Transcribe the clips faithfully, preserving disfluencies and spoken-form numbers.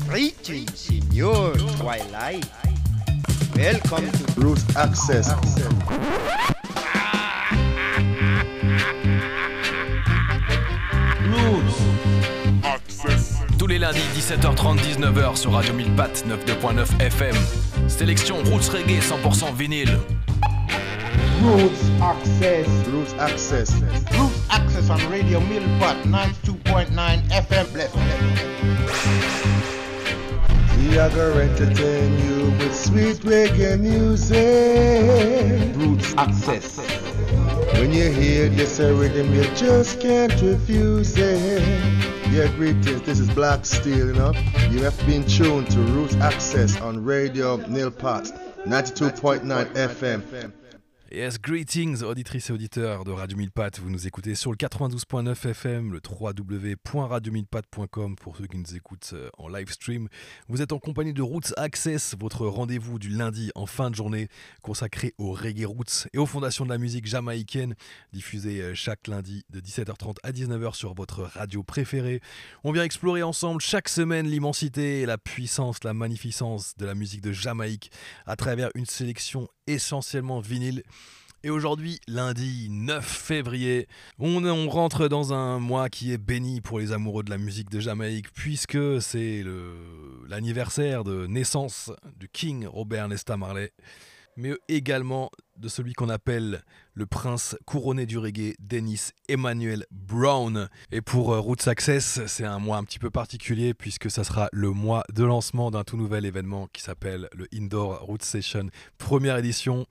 Greetings in your twilight. Welcome to Roots Access. Roots Access. Tous les lundis dix-sept heures trente dix-neuf heures sur Radio mille pattes quatre-vingt-deux point neuf F M. Sélection Roots Reggae cent pour cent vinyle. Roots Access. Roots Access. Roots Access on Radio mille pattes ninety-two point nine F M. Bless. We are gonna entertain you with sweet reggae music. Roots Access. When you hear this rhythm, you just can't refuse it. Yeah, greetings. This is Black Steel, you know. You have been tuned to Roots Access on Radio Neil Potts, ninety-two point nine F M. Yes, greetings, auditrices et auditeurs de Radio mille pattes. Vous nous écoutez sur le quatre-vingt-douze point neuf F M, le w w w point radio mille pattes point com pour ceux qui nous écoutent en live stream. Vous êtes en compagnie de Roots Access, votre rendez-vous du lundi en fin de journée consacré au reggae roots et aux fondations de la musique jamaïcaine, diffusé chaque lundi de dix-sept heures trente à dix-neuf heures sur votre radio préférée. On vient explorer ensemble chaque semaine l'immensité et la puissance, la magnificence de la musique de Jamaïque à travers une sélection essentiellement vinyle. Et aujourd'hui, lundi neuf février, on, on rentre dans un mois qui est béni pour les amoureux de la musique de Jamaïque, puisque c'est le, l'anniversaire de naissance du King Robert Nesta Marley, mais également de celui qu'on appelle le prince couronné du reggae, Dennis Emmanuel Brown. Et pour Roots Access, c'est un mois un petit peu particulier, puisque ça sera le mois de lancement d'un tout nouvel événement qui s'appelle le Indoor Roots Session, première édition.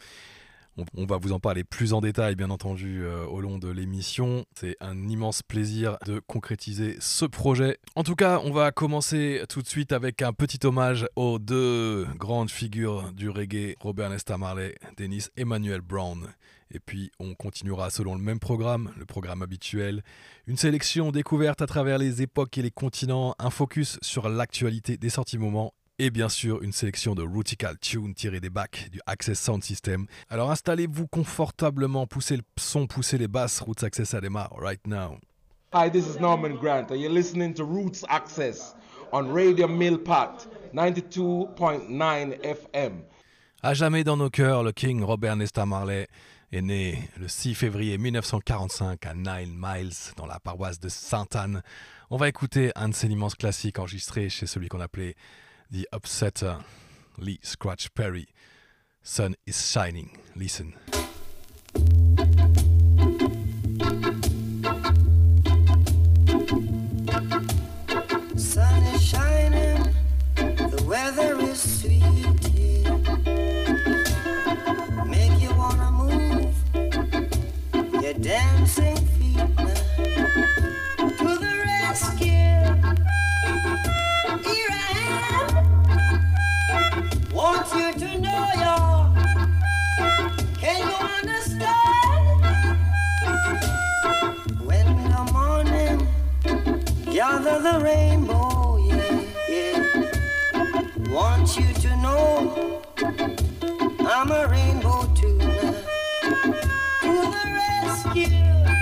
On va vous en parler plus en détail, bien entendu, euh, au long de l'émission. C'est un immense plaisir de concrétiser ce projet. En tout cas, on va commencer tout de suite avec un petit hommage aux deux grandes figures du reggae, Robert Nesta Marley, Dennis Emmanuel Brown. Et puis, on continuera selon le même programme, le programme habituel. Une sélection découverte à travers les époques et les continents, un focus sur l'actualité des sorties moments. Et bien sûr, une sélection de Rootical Tunes tirées des bacs du Access Sound System. Alors installez-vous confortablement, poussez le son, poussez les basses. Roots Access ça démarre right now. Hi, this is Norman Grant, and you're listening to Roots Access on Radio Mill Pat ninety-two point nine F M. À jamais dans nos cœurs, le King Robert Nesta Marley est né le six février mille neuf cent quarante-cinq à Nine Miles, dans la paroisse de Sainte-Anne. On va écouter un de ses immenses classiques enregistrés chez celui qu'on appelait The Upsetter, Lee Scratch Perry. Sun is shining. Listen. Sun is shining, the weather is sweet, yeah. Make you wanna move your dancing feet now. To the rescue. Here I am. Want you to know, y'all. Can you understand? When in the morning, gather the rainbow, yeah, yeah. Want you to know, I'm a rainbow too now. To the rescue.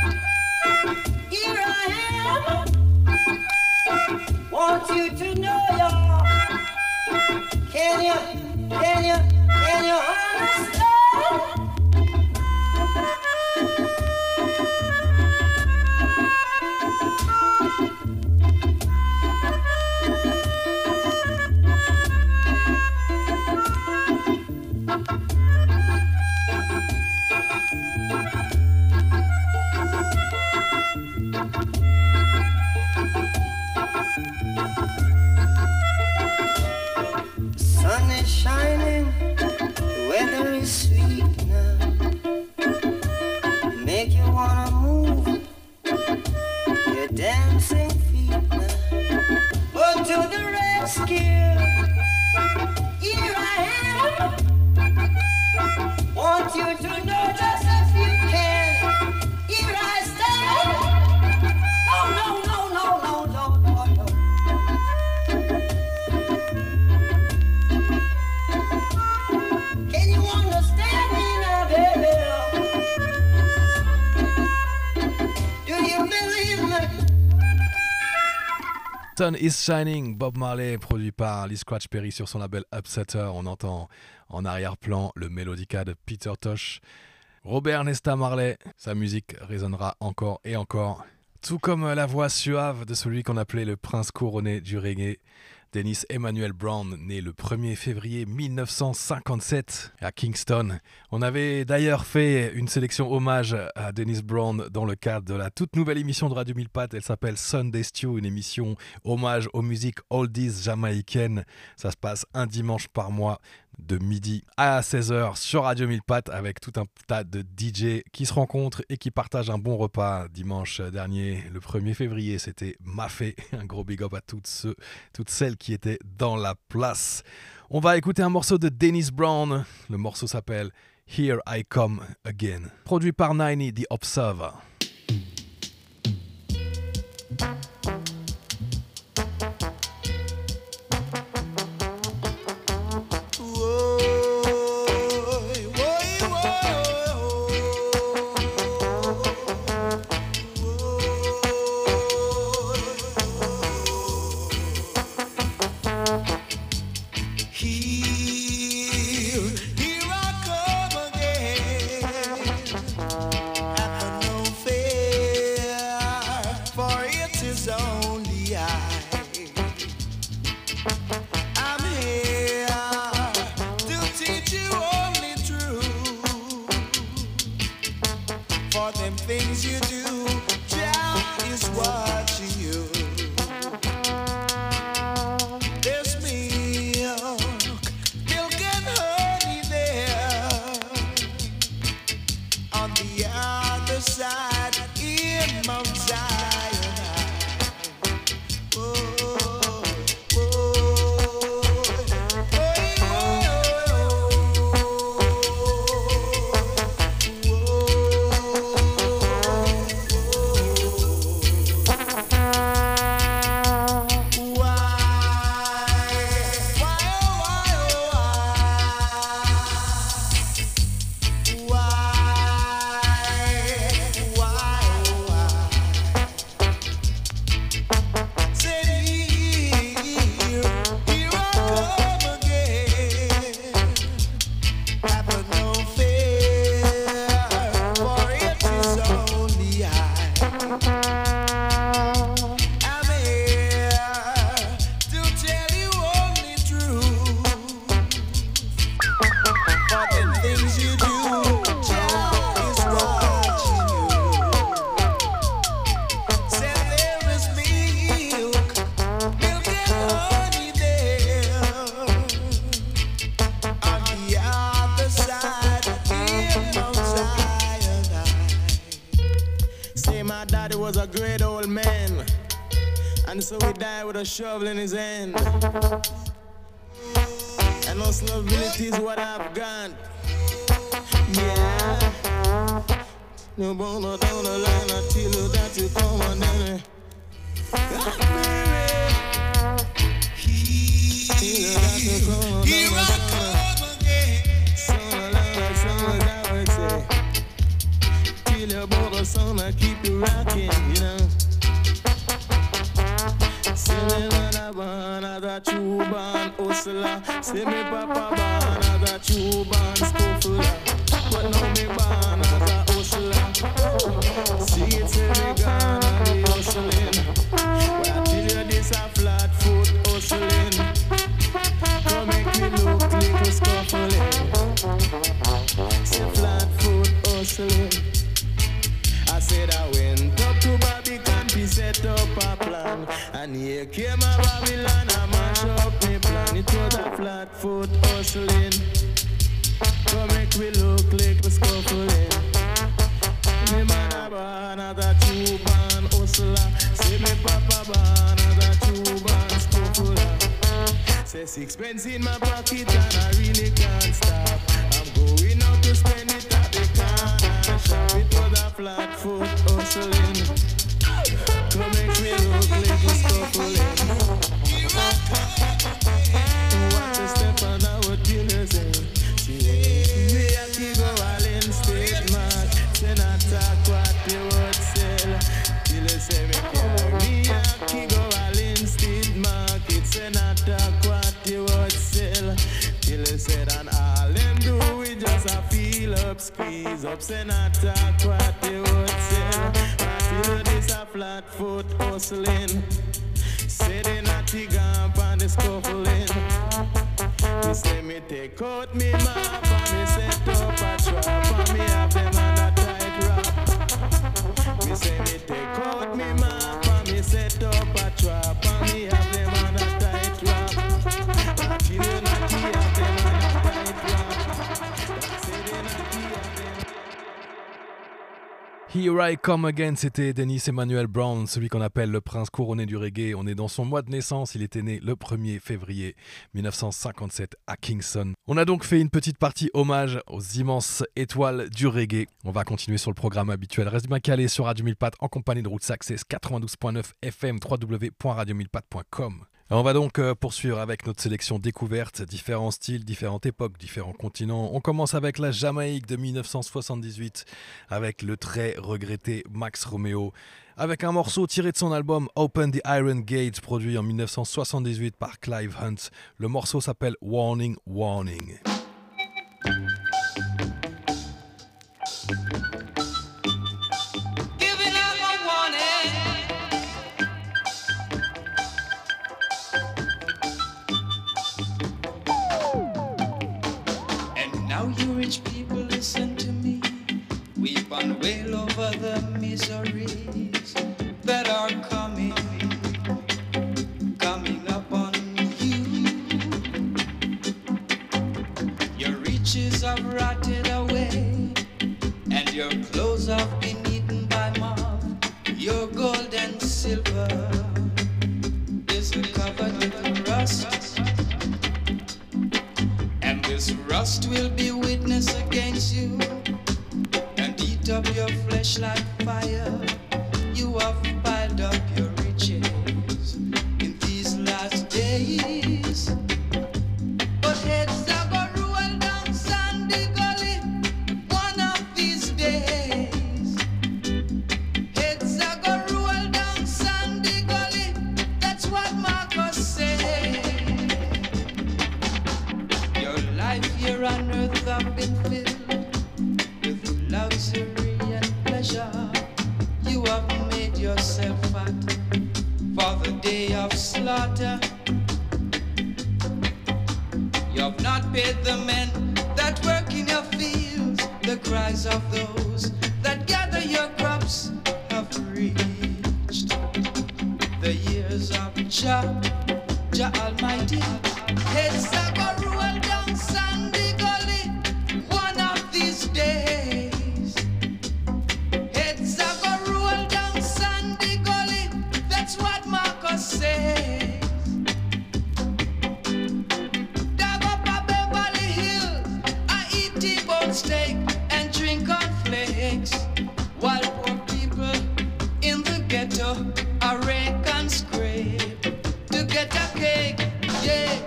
Here I am. Want you to know, y'all. Can you, can you, can you understand? Sun is shining, the weather is sweet now. Make you wanna move your dancing feet now. Oh, to the rescue, here I am. Want you to know just if you can. Here I stand. Oh, no, no, no, no, no, no, no. Can you understand me now, baby? Do you believe me? Sun is Shining, Bob Marley, produit par Lee Scratch Perry sur son label Upsetter. On entend en arrière-plan le mélodica de Peter Tosh. Robert Nesta Marley, sa musique résonnera encore et encore. Tout comme la voix suave de celui qu'on appelait le prince couronné du reggae, Dennis Emmanuel Brown, né le premier février mille neuf cent cinquante-sept à Kingston. On avait d'ailleurs fait une sélection hommage à Dennis Brown dans le cadre de la toute nouvelle émission de Radio mille pattes. Elle s'appelle Sunday Stew, une émission hommage aux musiques oldies jamaïcaines. Ça se passe un dimanche par mois de midi à seize heures sur Radio mille pattes avec tout un tas de D J qui se rencontrent et qui partagent un bon repas. Dimanche dernier, le premier février, c'était Mafé. Un gros big up à toutes ceux, toutes celles qui étaient dans la place. On va écouter un morceau de Dennis Brown. Le morceau s'appelle Here I Come Again. Produit par Niney, The Observer. A shovel in his hand, and no stability is what I've got. Yeah, no bone down the line until you that you come on then. Here I come again. Son of son I would say. Till your brother son I keep you rocking, you know. Another true band hustler. See me papa ban as a true band scuffler. But now me ban as a hustler. See it say me gone and be hustling. But I tell you this a flat foot hustling. Come make me look little scuffling. See flat foot hustling. I said I went up to Babylon to set up a plan. And here came a Babylon and mash up me plan. It was a flat foot hustling. Come make me look like a scuffling. Me man a born as a true band hustler. See me papa born as a true band scuffler. Say sixpence in my pocket and I really can't stop. I'm going out to spend it at the corner shop. It was a flat foot hustling. Come make me look like a scuffling. Watch a step on our killers and see me a keep go all in state mark. Say not talk what they would sell. Killers say me carry me a keep go all in state. say not talk what you would sell. Till you said and all them do we just a feel up, squeeze up. Say not talk what you would sell. Until this a flat foot hustling. Say they not the gump and the scuffling. Me say me take out me map and me set up a trap and me have them on a tight wrap. Me say me take out me map and me set up a trap and me have them on a tight wrap. Until you not have them on a tight wrap. Say they not have them. Here I Come Again, c'était Dennis Emmanuel Brown, celui qu'on appelle le prince couronné du reggae. On est dans son mois de naissance, il était né le premier février mille neuf cent cinquante-sept à Kingston. On a donc fait une petite partie hommage aux immenses étoiles du reggae. On va continuer sur le programme habituel. Reste bien calé sur Radio mille pattes en compagnie de Roots Access quatre-vingt-douze point neuf F M, w w w point radio mille pattes point com. On va donc euh, poursuivre avec notre sélection découverte, différents styles, différentes époques, différents continents. On commence avec la Jamaïque de mille neuf cent soixante-dix-huit avec le très regretté Max Romeo, avec un morceau tiré de son album Open the Iron Gates produit en mille neuf cent soixante-dix-huit par Clive Hunt. Le morceau s'appelle Warning, Warning. Rich people, listen to me. Weep and wail over the miseries that are coming, coming upon you. Your riches have rotted away, and your clothes have been eaten by moth. Your gold and silver is covered with rust. And this rust will be witness against you and eat up your flesh like fire. You have piled up your riches in these last days. But heads are gonna roll down Sandy Gully one of these days. Heads are gonna roll down Sandy Gully, that's what Marcus said. Here on earth have been filled with luxury and pleasure. You have made yourself fat for the day of slaughter. You have not paid the men that work in your fields. The cries of those that gather your crops have reached the years of Jah, Jah Almighty. Heads are gonna roll down Sandy Gully one of these days. Heads are gonna roll down Sandy Gully, that's what Marcus says. Dab up a Beverly Hills, I eat T-bone steak and drink cornflakes, while poor people in the ghetto are rake and scrape to get a cake, yeah.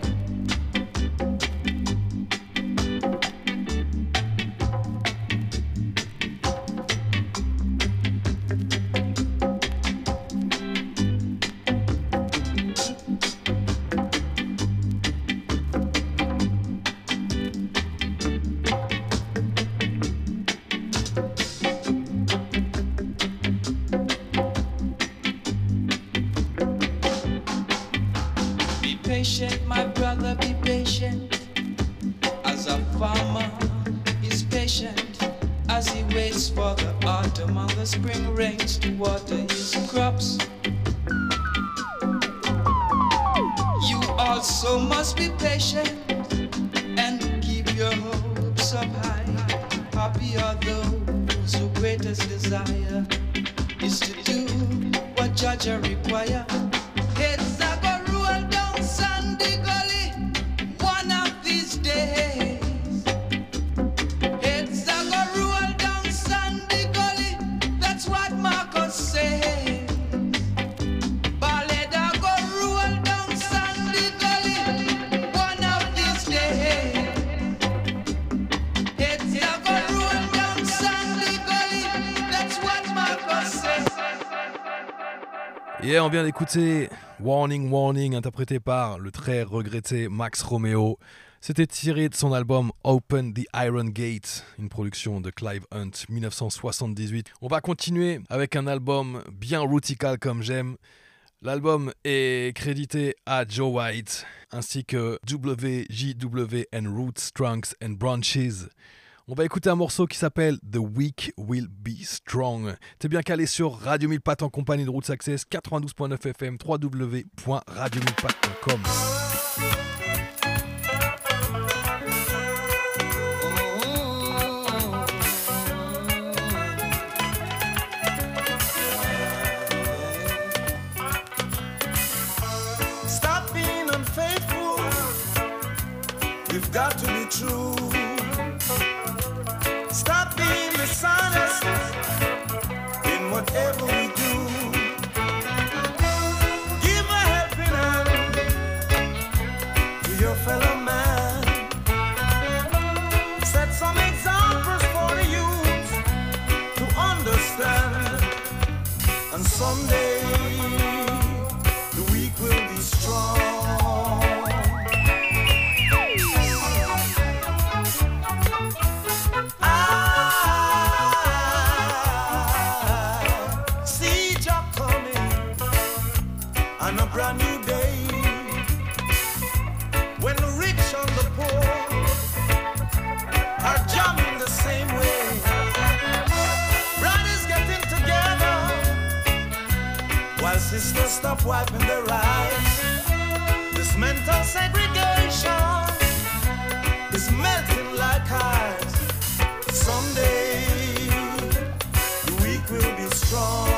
Patient, my brother, be patient. As a farmer is patient as he waits for the autumn and the spring rains to water his crops. You also must be patient and keep your hopes up high. Happy are those whose greatest desire is to do what Judge require. Heads are gonna roll down Sandy Gully one of these days. Heads are gonna roll down Sandy Gully, that's what Marcus says. Ballad are gonna roll down Sandy Gully one of these days. Heads are gonna roll down Sandy Gully, that's what Marcus says. Et on vient d'écouter Warning Warning, interprété par le très regretté Max Romeo. C'était tiré de son album Open the Iron Gate, une production de Clive Hunt, dix-neuf cent soixante-dix-huit. On va continuer avec un album bien rootical comme j'aime. L'album est crédité à Joe White, ainsi que W J W and Roots, Trunks and Branches. On va écouter un morceau qui s'appelle The Weak Will Be Strong. T'es bien calé sur Radio mille pattes en compagnie de Roots Access, quatre-vingt-douze point neuf F M, w w w point radio mille pattes point com. Stop being unfaithful. You've got to be true. Stop being dishonest in whatever we do. Give a helping hand to your fellow man. Set some examples for the youth to understand. And someday the weak will be strong. Brand new day, when the rich and the poor are jamming the same way. Brothers getting together while sisters stop wiping their eyes. This mental segregation is melting like ice. Someday the weak will be strong.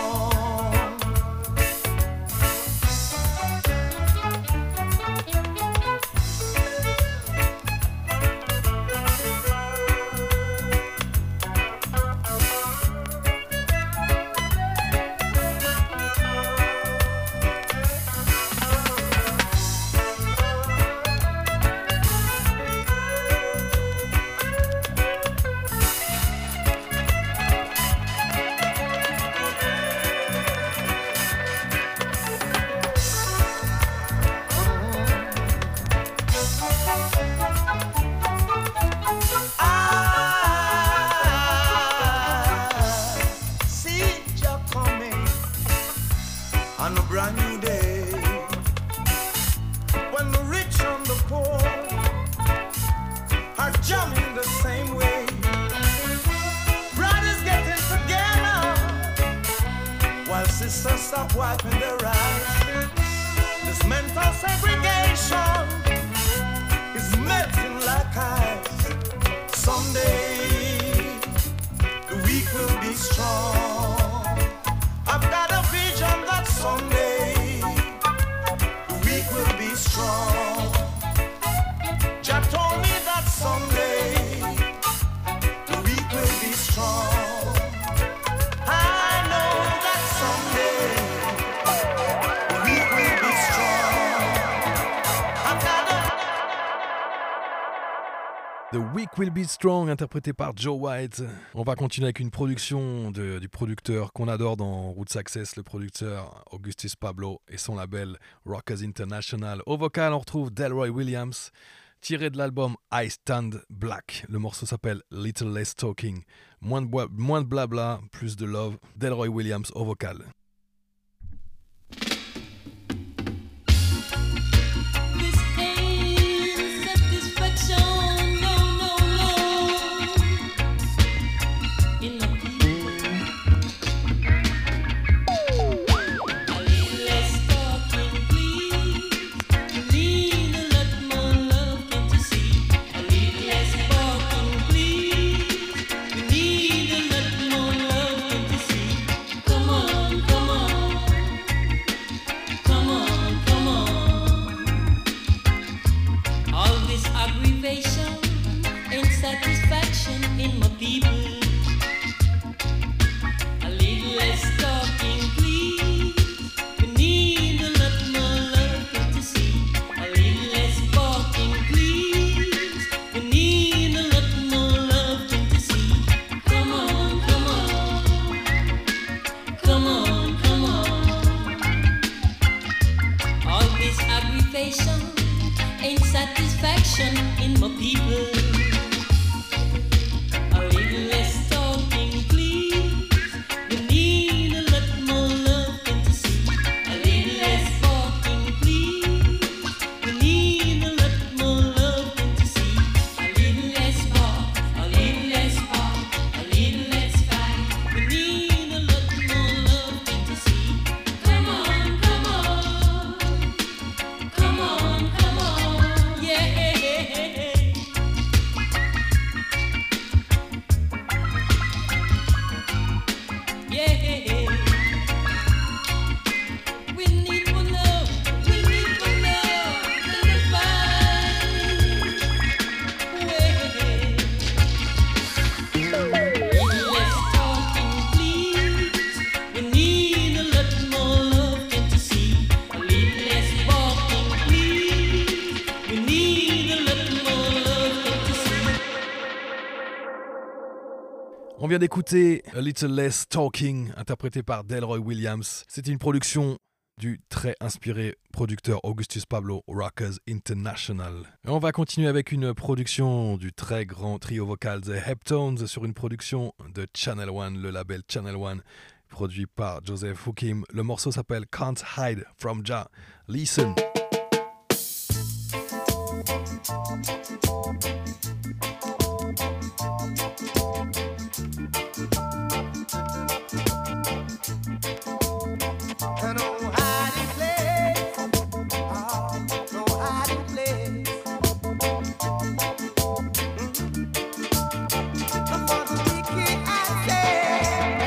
Stop wiping their eyes. This mental segregation is melting like ice. Someday the weak will be strong. I've got a vision that someday the weak will be strong. Jah told me that someday the weak will be strong. The Weak Will Be Strong, interprété par Joe White. On va continuer avec une production de, du producteur qu'on adore dans Roots Access, le producteur Augustus Pablo et son label Rockers International. Au vocal, on retrouve Delroy Williams, tiré de l'album I Stand Black. Le morceau s'appelle Little Less Talking. Moins de, bois, moins de blabla, plus de love. Delroy Williams au vocal. conversation ain't satisfaction in my people. A little less talking, please. We need a lot more love than to see. A little less talking, please. We need a lot more love than to see. A little less talk, a little less talk, a little less fight. We need a lot more love than to see. Come on, come on, come on, come on, yeah. Yeah, we need more love, we need more love than to find way. Little less talking, please. We need a lot more love than to see. A little less walking, please. We need a lot more love than to see. On vient d'écouter A Little Less Talking, interprété par Delroy Williams. C'est une production du très inspiré producteur Augustus Pablo Rockers International. Et on va continuer avec une production du très grand trio vocal The Heptones sur une production de Channel One, le label Channel One, produit par Joseph Hukim. Le morceau s'appelle Can't Hide From Jah. Listen. No hiding place, oh, no hiding place. Mm-hmm. For the wicked I say,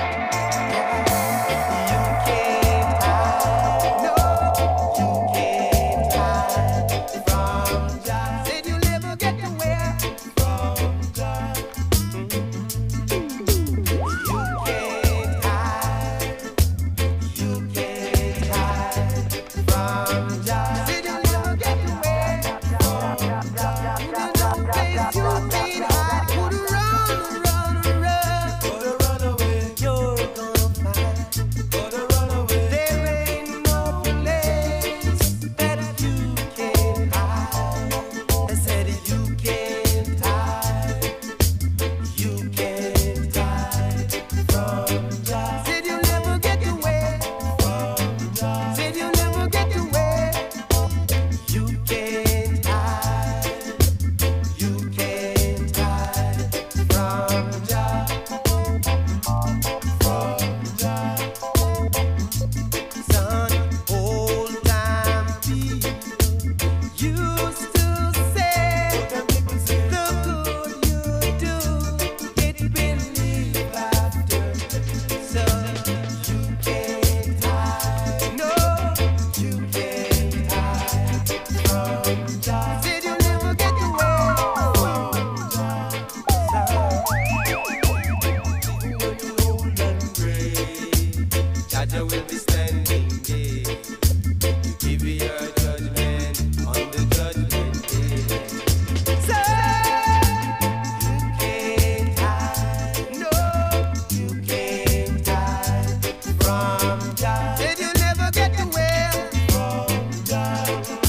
you can't hide, no, you can't hide from Jah. Said you'll never get nowhere from Jah. Mm-hmm. You can't hide. You can't hide from Jah. Said you'll never get away from Jah. There's no place you can't hide. Could run, run, run. Could run away. You're gonna find. Could run away. There ain't no place that you can't hide. I said you can't hide. You can't hide from Jah. Said you'll never get away. Said you'll never get away. You can't hide. You can't hide from Jah. From Jah. Son, old time people used to say, the good you do, it believe after. Son, you can't hide. No, you can't hide from Jah. Said you'll never get away from Jah. Even though you hold and pray, Jah will be standing there to give you your judgment on the judgment day. Say you can't hide. No, you can't hide from Jah. Said you'll never get away from Jah.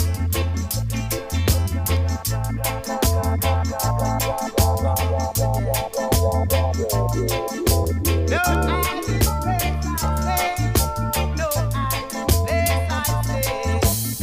No hiding place, I say. No hiding place, I say.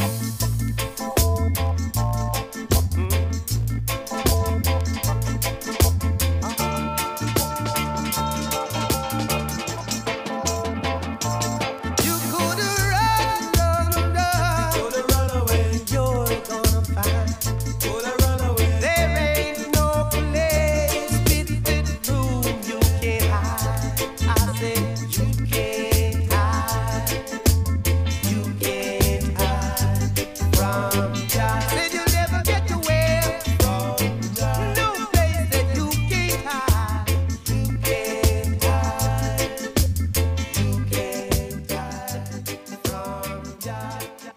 You could run, run, run. Could run away. You're gonna find. Could run away. There ain't no place with room you can't hide. I said you can't hide. You can't hide from Jah. Said you'll never get away from Jah. No place that you can't hide. You can't hide. You can't hide from Jah.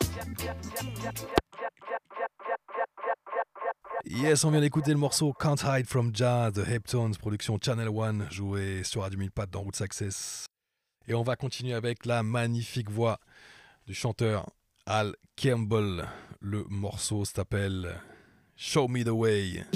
Yes, on vient d'écouter le morceau Can't Hide From Jah de Heptones, production Channel One, joué sur Radio mille pattes dans Roots Access. Et on va continuer avec la magnifique voix du chanteur Al Campbell. Le morceau s'appelle Show Me the Way.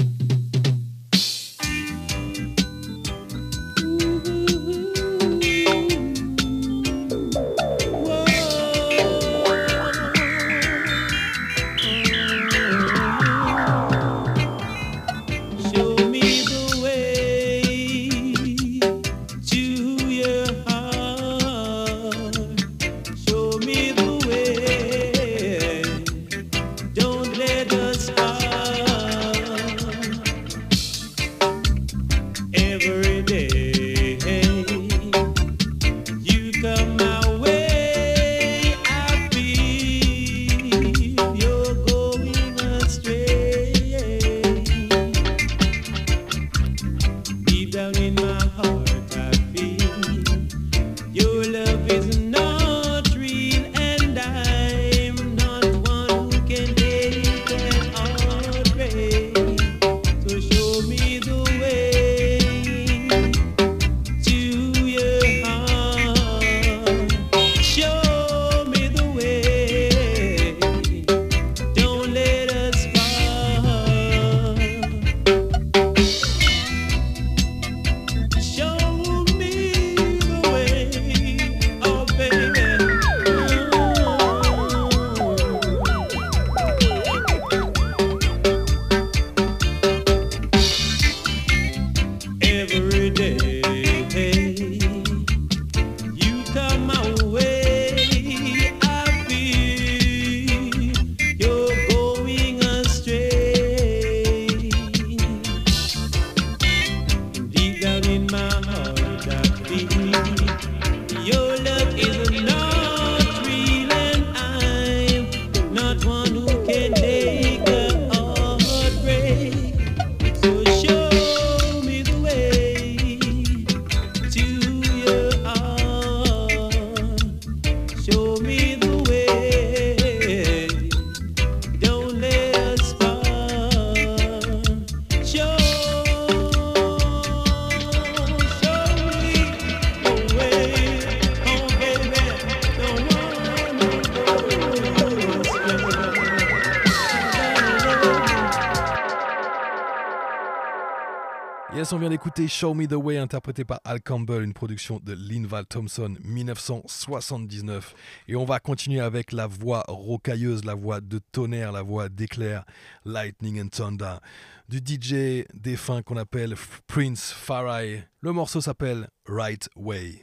On vient d'écouter Show Me the Way, interprété par Al Campbell, une production de Linval Thompson, dix-neuf cent soixante-dix-neuf. Et on va continuer avec la voix rocailleuse, la voix de tonnerre, la voix d'éclair, Lightning and Thunder, du D J défunt qu'on appelle Prince Farai. Le morceau s'appelle Right Way.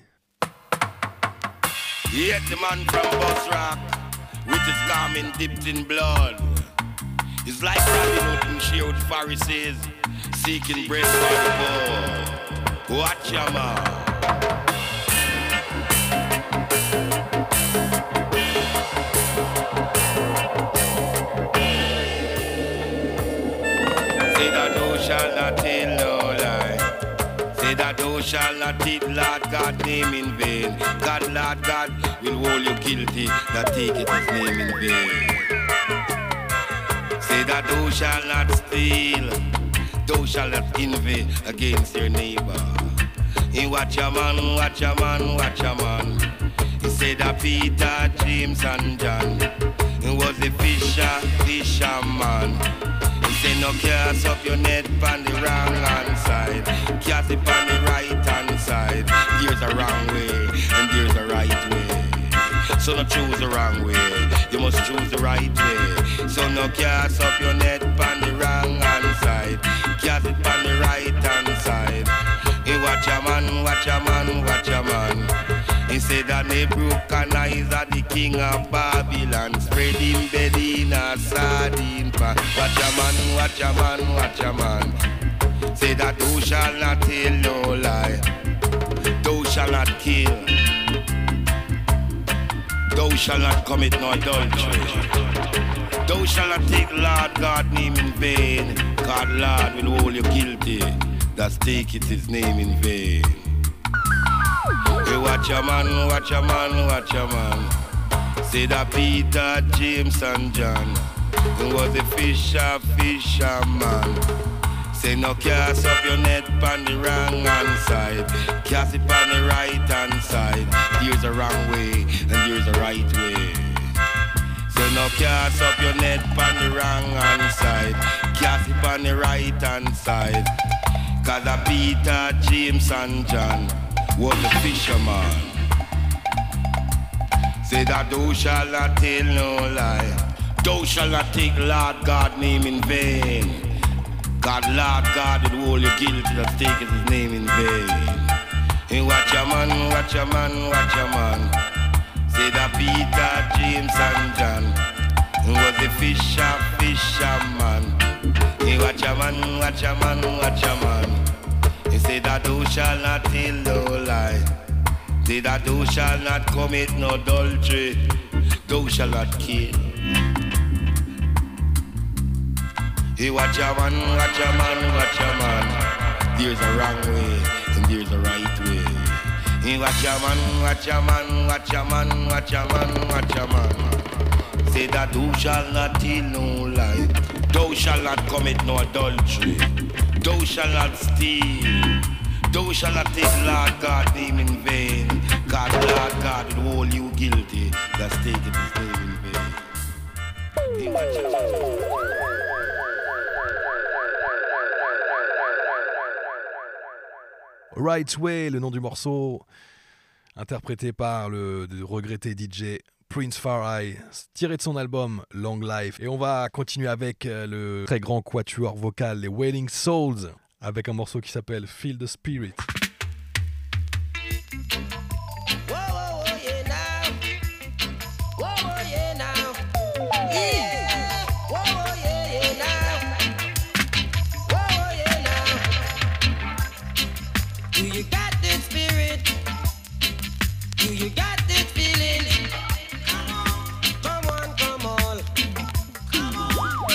Yet the man from Bosrock, with his garment dipped in blood, is like Robin Hood and Shield Pharisees, seeking bread for the poor. Watch your man. Say that thou shalt not tell no lie. Say that thou shalt not take Lord God's name in vain. God, Lord God, will hold you guilty that taketh his name in vain. Say that thou shalt not steal. Thou shalt not envy against your neighbor. He watch a man, watch a man, watch a man. He said that Peter, James and John, he was a fisher, fisherman. He said no cast up your net on the wrong hand side, cast it on the right hand side. There's a wrong way and there's a right way. So no choose the wrong way, you must choose the right way. So no cast up your net on the wrong hand side, cast it on the right hand side. He watch a man, watch a man, watch a man. He said that Nebuchadnezzar, the king of Babylon, spread him bed in a sardine pan. Watch a man, watch a man, watch a man. Say that thou shalt not tell no lie, thou shalt not kill, thou shalt not commit no adultery, thou shalt not take Lord God's name in vain. God, Lord, will hold you guilty that taketh his name in vain. Hey, watch a man, watch a man, watch a man. Say that Peter, James and John, he was a fisher, fisherman. Say no cast up your net on the wrong hand side, cast it on the right hand side. There's a wrong way and there's a right way. So no cast up your net on the wrong hand side. Cast it on the right hand side. Cause a Peter, James and John was the fisherman. Say that thou shalt not tell no lie. Thou shalt not take Lord God name in vain. God, Lord God, would hold you guilty that taketh his name in vain. Hey, watch your man, watch your man, watch your man. Say that Peter, James and John was the fisher, fisherman. Hey, watch your man, watch your man, watch your man. He say that thou shalt not tell no lie. Say that thou shalt not commit no adultery. Thou shalt not kill. Hey, watch your man, watch your man, watch your man. There's a wrong way and there's a right way. Hey, watch your man, watch your man, watch your man, watch your man, watch your man. Say that thou shalt not tell no lie. Thou shalt not commit no adultery. Thou shalt not steal. Thou shalt not take Lord God name in vain. God, Lord God will hold you guilty. That's taking his name in vain. Hey, watch your man. Right Way, le nom du morceau, interprété par le regretté D J Prince Farai, tiré de son album Long Life. Et on va continuer avec le très grand quatuor vocal, les Wailing Souls, avec un morceau qui s'appelle Feel the Spirit.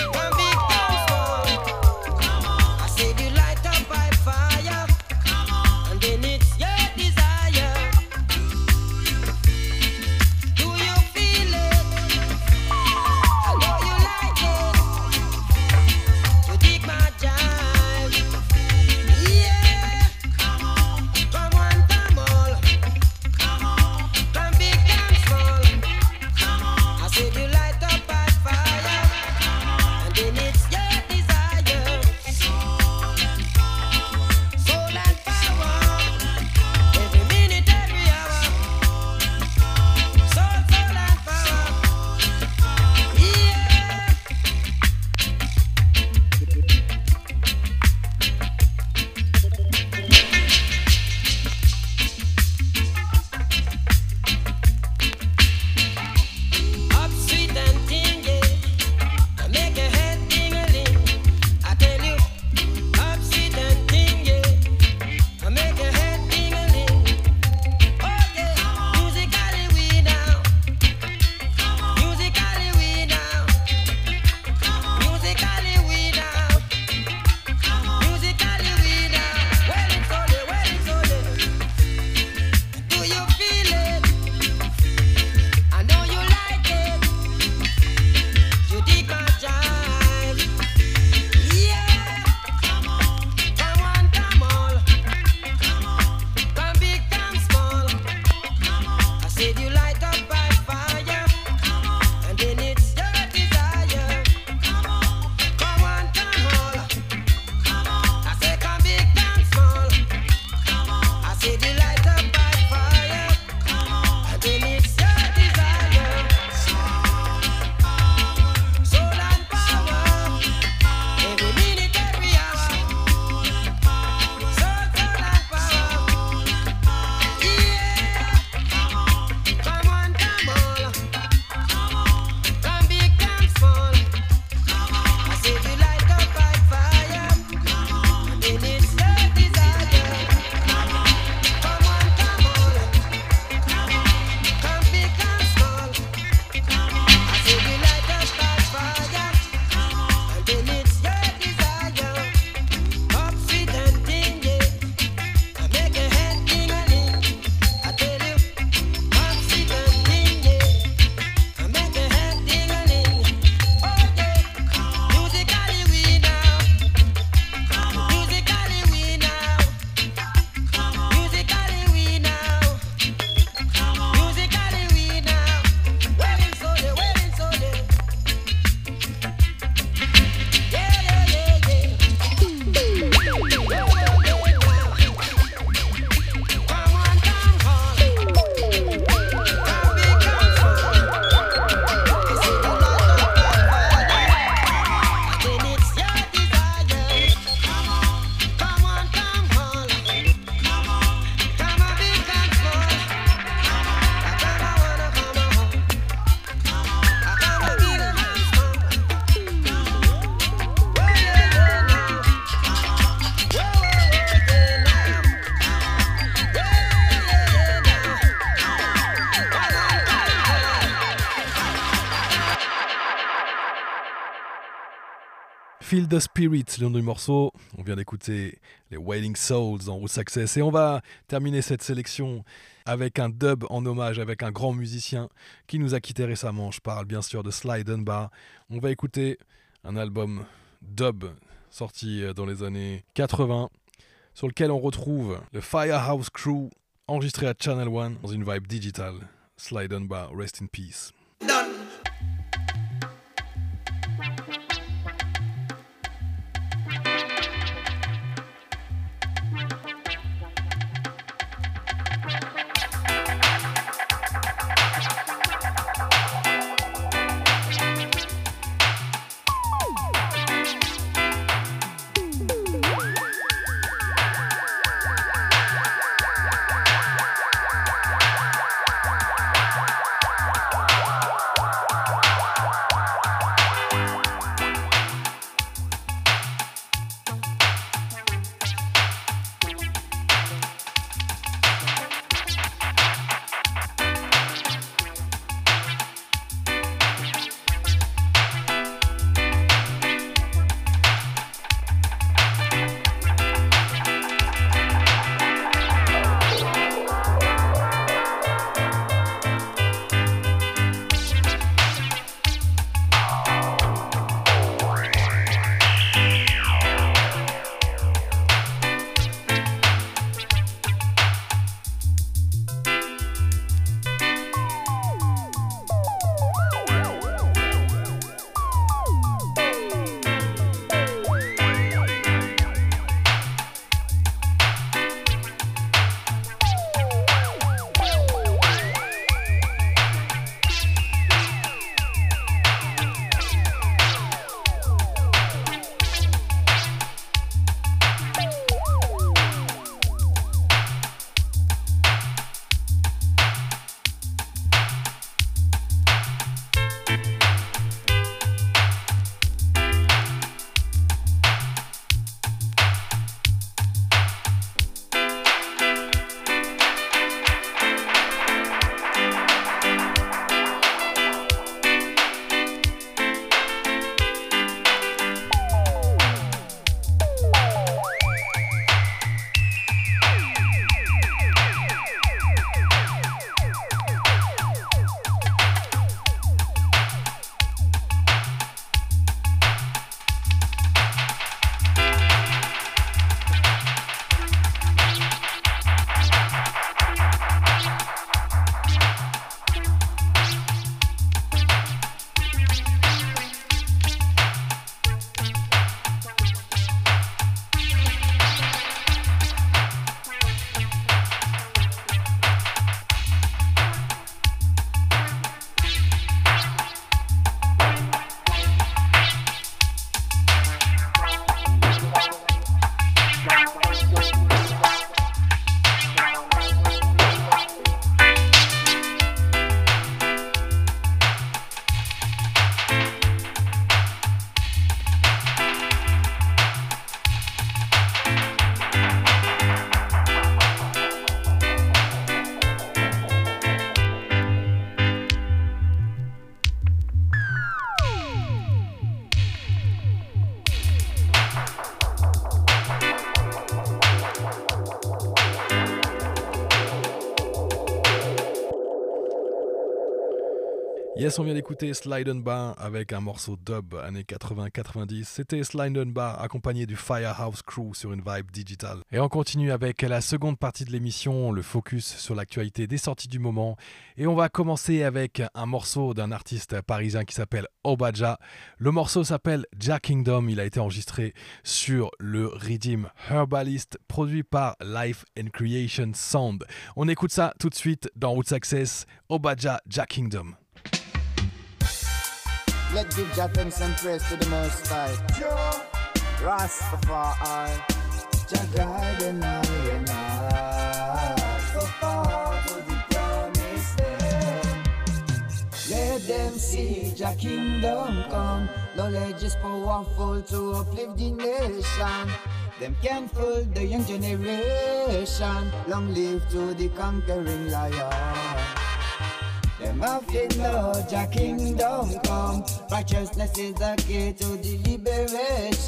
Come on. Feel the Spirit, le nom du morceau. On vient d'écouter les Wailing Souls dans Roots Access et on va terminer cette sélection avec un dub en hommage avec un grand musicien qui nous a quitté récemment. Je parle bien sûr de Sly Dunbar. On va écouter un album dub sorti dans les années quatre-vingts sur lequel on retrouve le Firehouse Crew enregistré à Channel One dans une vibe digitale. Sly Dunbar, rest in peace. Done. Yes, on vient d'écouter Sly Dunbar avec un morceau dub années quatre-vingts quatre-vingt-dix. C'était Sly Dunbar accompagné du Firehouse Crew sur une vibe digitale. Et on continue avec la seconde partie de l'émission, le focus sur l'actualité des sorties du moment. Et on va commencer avec un morceau d'un artiste parisien qui s'appelle Obadja. Le morceau s'appelle Jah Kingdom. Il a été enregistré sur le Redeem Herbalist, produit par Life and Creation Sound. On écoute ça tout de suite dans Roots Access. Obadja, Jah Kingdom. Let's give Jah thanks and praise to the Most High. Rastafari, Jah guide and I and I, so far to the promised land. Let them see Jah kingdom come. Knowledge is powerful to uplift the nation. Them can fool the young generation. Long live to the conquering lion. Them have to know Jah kingdom come. Righteousness is the key to the liberation.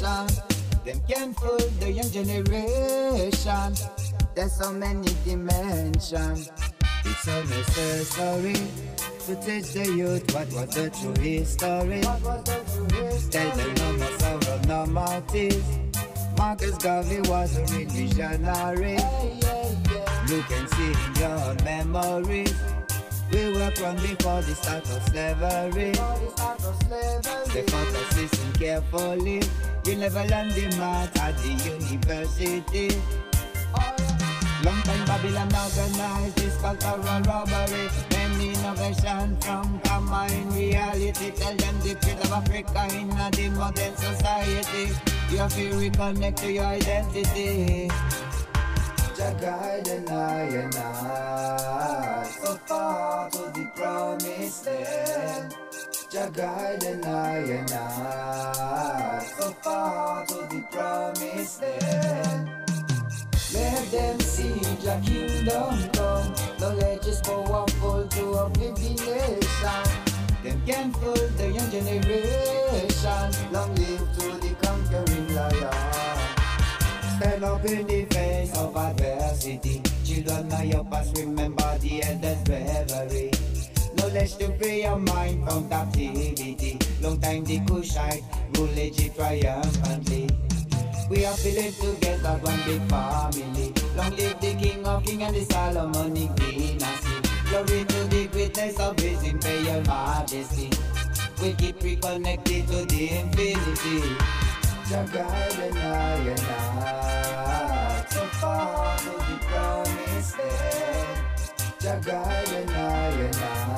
can fool the young generation. There's so many dimensions. It's so necessary to teach the youth what was the true history. Tell them no more sorrow, no more tears. Marcus Garvey was a real visionary. You can see in your memories. We were born before the start of slavery. Stay focused, listen carefully. You never learn the math at the university. Long time Babylon organized this cultural robbery. Many innovation from Kama in reality. Tell them the truth of Africa in the modern society. You have to reconnect to your identity. Jah guide and I and I, so far to the promised land. Jah guide and I and I, so far to the promised land. Let them see Jah kingdom come. Knowledge is powerful to uplift the nation. Them can fool the young generation. Long live to the conquering lion. Stand up in the face of adversity. Children of your past, remember the elders' bravery. Knowledge to free your mind from captivity. Long time the Kushite rule Egypt triumphantly. We are feeling together one big family. Long live the King of Kings and the Solomonic dynasty. Glory to the greatness of His imperial majesty. We keep reconnected to the infinity. Jah guide and I and I, so far to the promised land. Jah guide and I and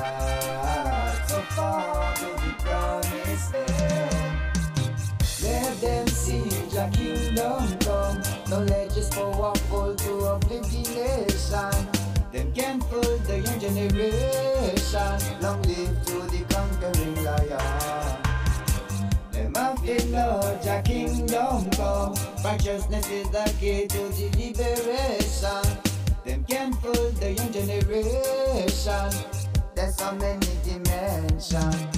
I, so far to the promised land. Let them see Jah kingdom come. Knowledge is powerful to uplift the nation. Them can fool the young generation. Long live to the conquering lion. Them have to know Jah kingdom come. Righteousness is the key to the liberation. Them can fool the young generation. There's so many dimensions.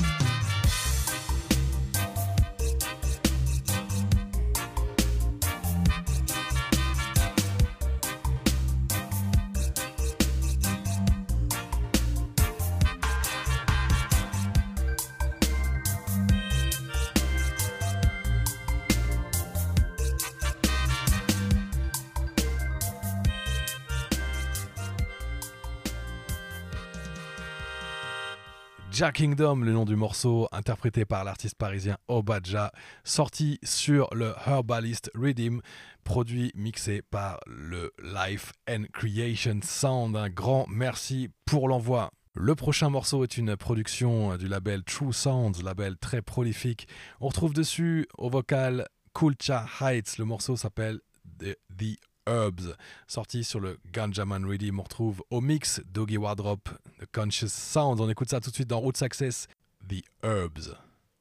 Jah Kingdom, le nom du morceau, interprété par l'artiste parisien Obadja, sorti sur le Herbalist Rhythm, produit, mixé par le Life and Creation Sound. Un grand merci pour l'envoi. Le prochain morceau est une production du label True Sounds, label très prolifique. On retrouve dessus au vocal Kulcha Heights. Le morceau s'appelle The, The Herbs, sorti sur le Ganjaman Rhythm. On retrouve au mix Doggy Wardrop, The Conscious Sounds. On écoute ça tout de suite dans Roots Access, The Herbs.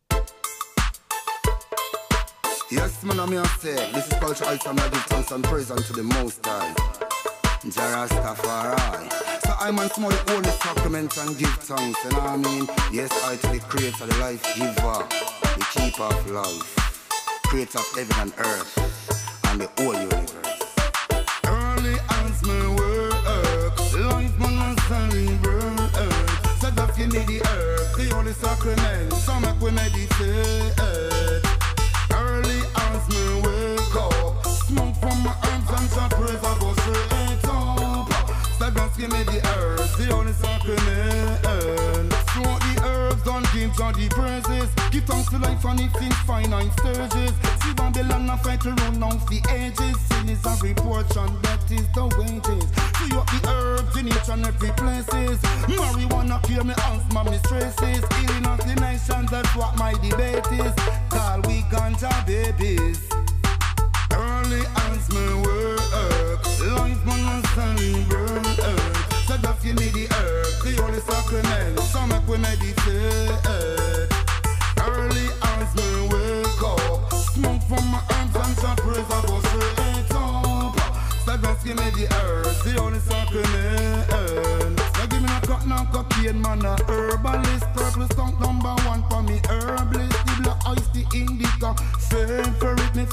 Yes, man, I'm here say, this is Culture Heights and I give thanks and praise unto the Most High, Jah Rastafari. So I man small the only sacrament and give thanks, you know what I mean? Yes, I to the creator, the life giver, the keeper of life, creator of heaven and earth, and the whole universe. Early as me work, life man and celebrate. So that you need the earth, the only sacrament, so make we meditate. Early as me wake up, smoke from my hands and some praise I go straight up. So just give me the earth, the only sacrament. So the herbs don't give Jah the praises. Give thanks to life and its infinite stages. See Babylon a fight to run down the ages. Sin is a reproach and that is the wages. See up the herbs in each and every places. Marijuana cure me asthma, me stresses. Healing of the nation, that's what my debate is. Call we ganja babies. Early as me work, life man a celebrate. So just give me the herb, the only sacrament, so make we meditate. Early as me wake up, smoke from my hands and some praise I go straight up. So just give me the herb, the only sacrament. So give me a cut now cocaine, man a herbalist. Purple skunk number one for me herbalist. The black ice, the indica, same for it, me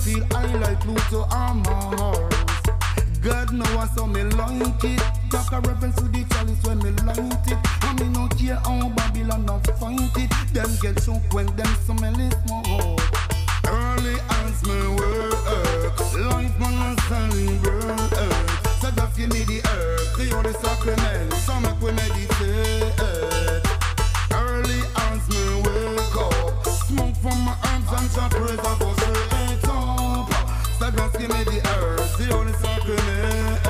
feel I like Pluto and Mars. God know I saw me like it. Talk a reference to the chalice when me light it. And me no care how Babylon not fight it. Them get shook when them smell it smoke. Early as me work, life man a celebrate. So just give me the earth, the only sacrament. So make we meditate. Early as me wake up, smoke from my arms and chop praise I go straight up. So just give me the earth, the only sacrament.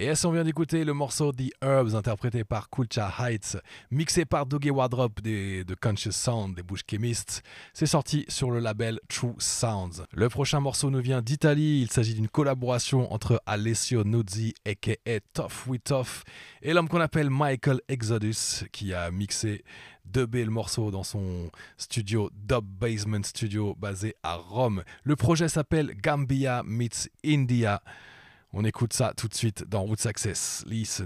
Et yes, on vient d'écouter le morceau The Herbs interprété par Culture Heights, mixé par Dougie Wardrop des, de Conscious Sound, des Bush Chemists. C'est sorti sur le label True Sounds. Le prochain morceau nous vient d'Italie. Il s'agit d'une collaboration entre Alessio Nuzzi aka Tough We Tough et l'homme qu'on appelle Michael Exodus qui a mixé dubbé le morceau dans son studio Dub Basement Studio basé à Rome. Le projet s'appelle Gambia Meets India. On écoute ça tout de suite dans Roots Access. Listen.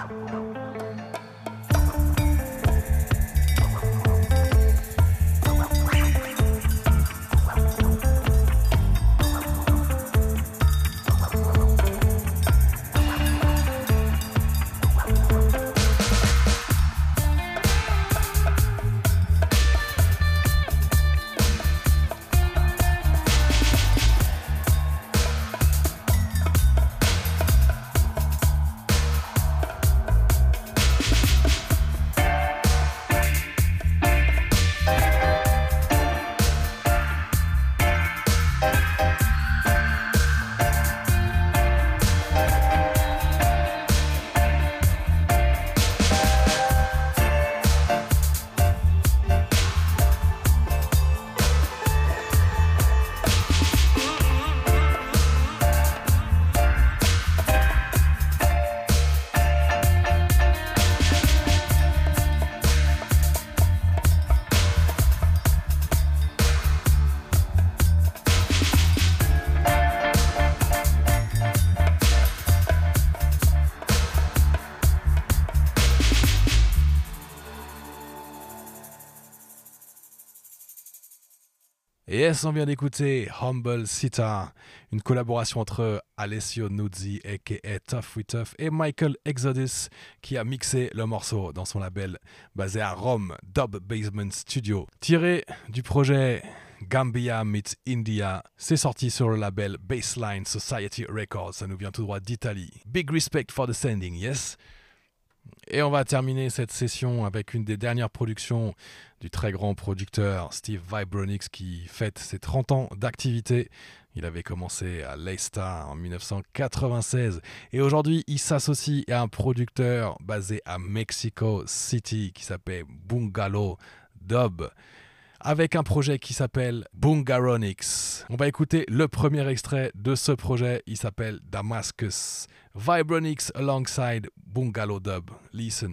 Et yes, on vient d'écouter Humble Sitar, une collaboration entre Alessio Nuzzi aka Tough We Tough et Michael Exodus qui a mixé le morceau dans son label basé à Rome, Dub Basement Studio. Tiré du projet Gambia meets India, c'est sorti sur le label Bassline Society Records, ça nous vient tout droit d'Italie. Big respect for the sending, yes. Et on va terminer cette session avec une des dernières productions du très grand producteur Steve Vibronix qui fête ses trente ans d'activité. Il avait commencé à Leicester en dix-neuf cent quatre-vingt-seize et aujourd'hui il s'associe à un producteur basé à Mexico City qui s'appelle Bungalow Dub, avec un projet qui s'appelle Bungaronix. On va écouter le premier extrait de ce projet, il s'appelle Damascus. Vibronix alongside Bungalow Dub. Listen.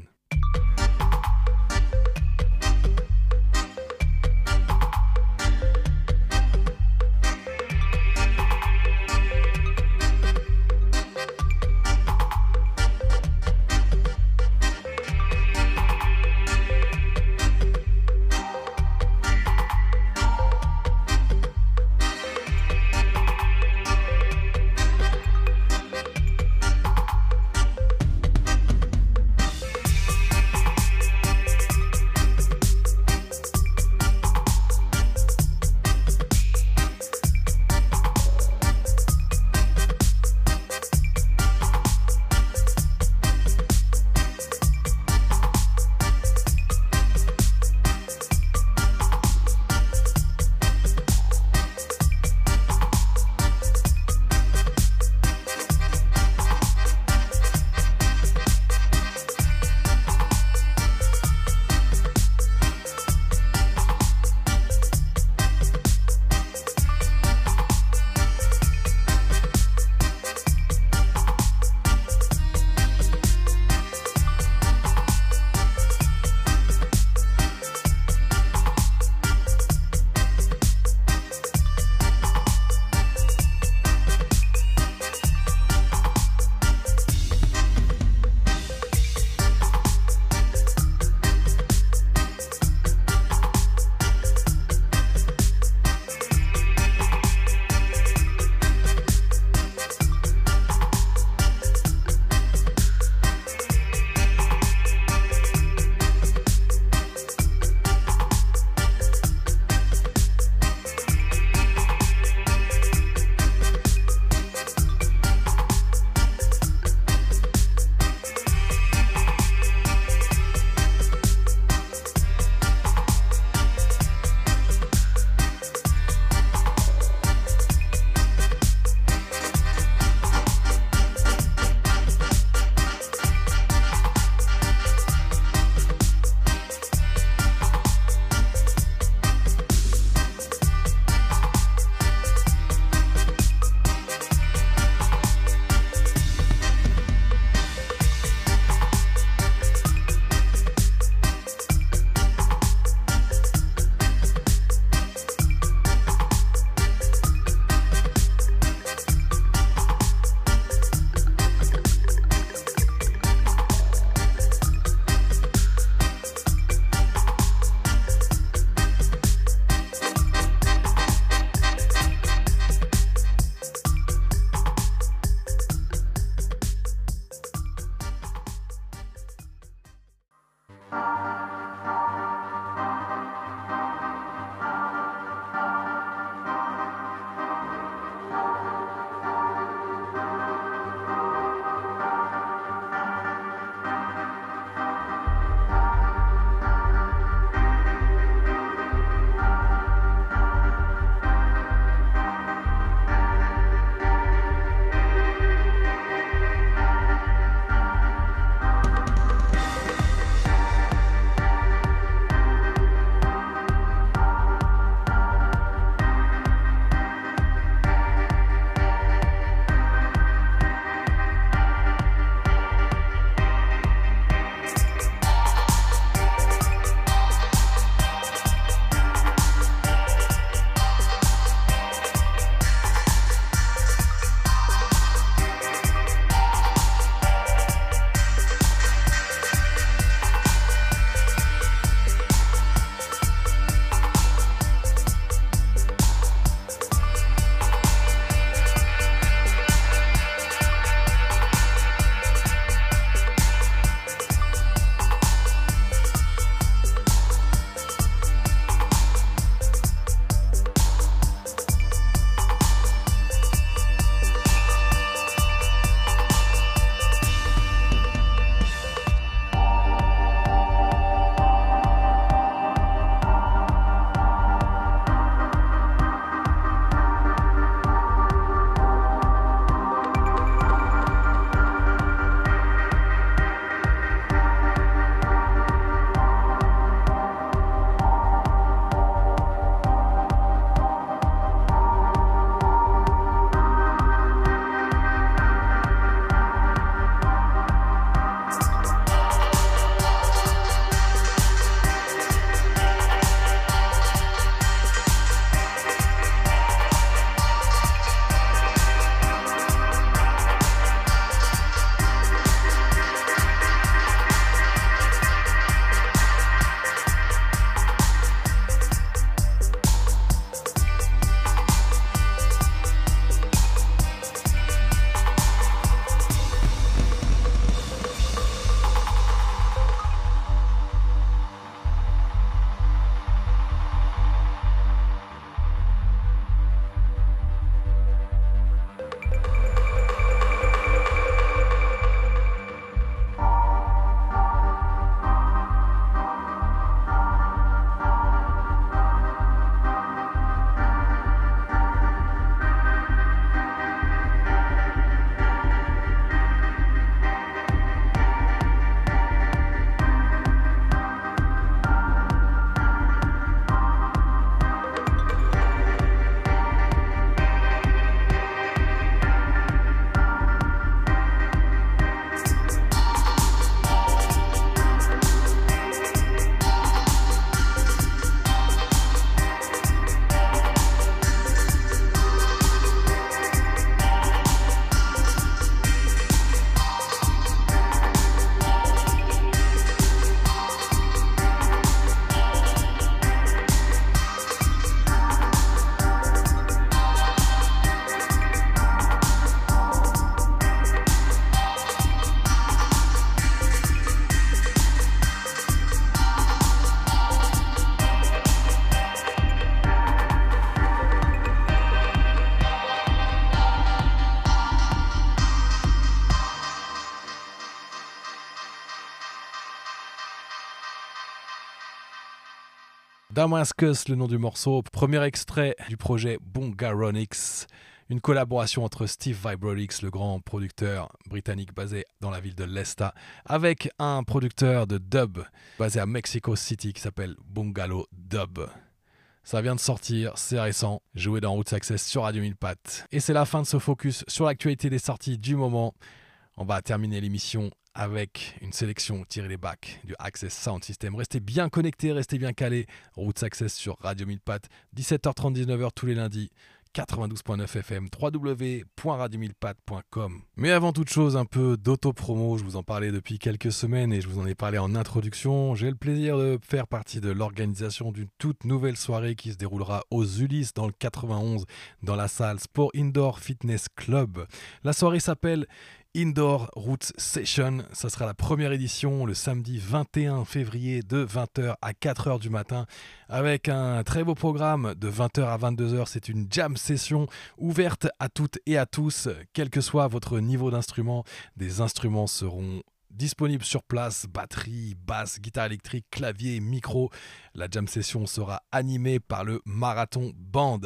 Damascus, le nom du morceau. Premier extrait du projet Bungaronix. Une collaboration entre Steve Vibronix, le grand producteur britannique basé dans la ville de Leicester, avec un producteur de dub basé à Mexico City qui s'appelle Bungalow Dub. Ça vient de sortir, c'est récent, joué dans Roots Access sur Radio mille pattes. Et c'est la fin de ce focus sur l'actualité des sorties du moment. On va terminer l'émission avec une sélection tirée des bacs du Access Sound System. Restez bien connectés, restez bien calés. Roots Access sur Radio mille pattes, dix-sept heures trente, dix-neuf heures tous les lundis. quatre-vingt-douze point neuf F M, w w w point radio mille pattes point com. Mais avant toute chose, un peu d'auto-promo. Je vous en parlais depuis quelques semaines et je vous en ai parlé en introduction. J'ai le plaisir de faire partie de l'organisation d'une toute nouvelle soirée qui se déroulera aux Ulysses dans le quatre-vingt-onze, dans la salle Sport Indoor Fitness Club. La soirée s'appelle Indoor Roots Session. Ça sera la première édition le samedi vingt et un février de vingt heures à quatre heures du matin avec un très beau programme de vingt heures à vingt-deux heures. C'est une jam session ouverte à toutes et à tous, quel que soit votre niveau d'instrument. Des instruments seront disponible sur place, batterie, basse, guitare électrique, clavier, micro. La jam session sera animée par le Marathon Band.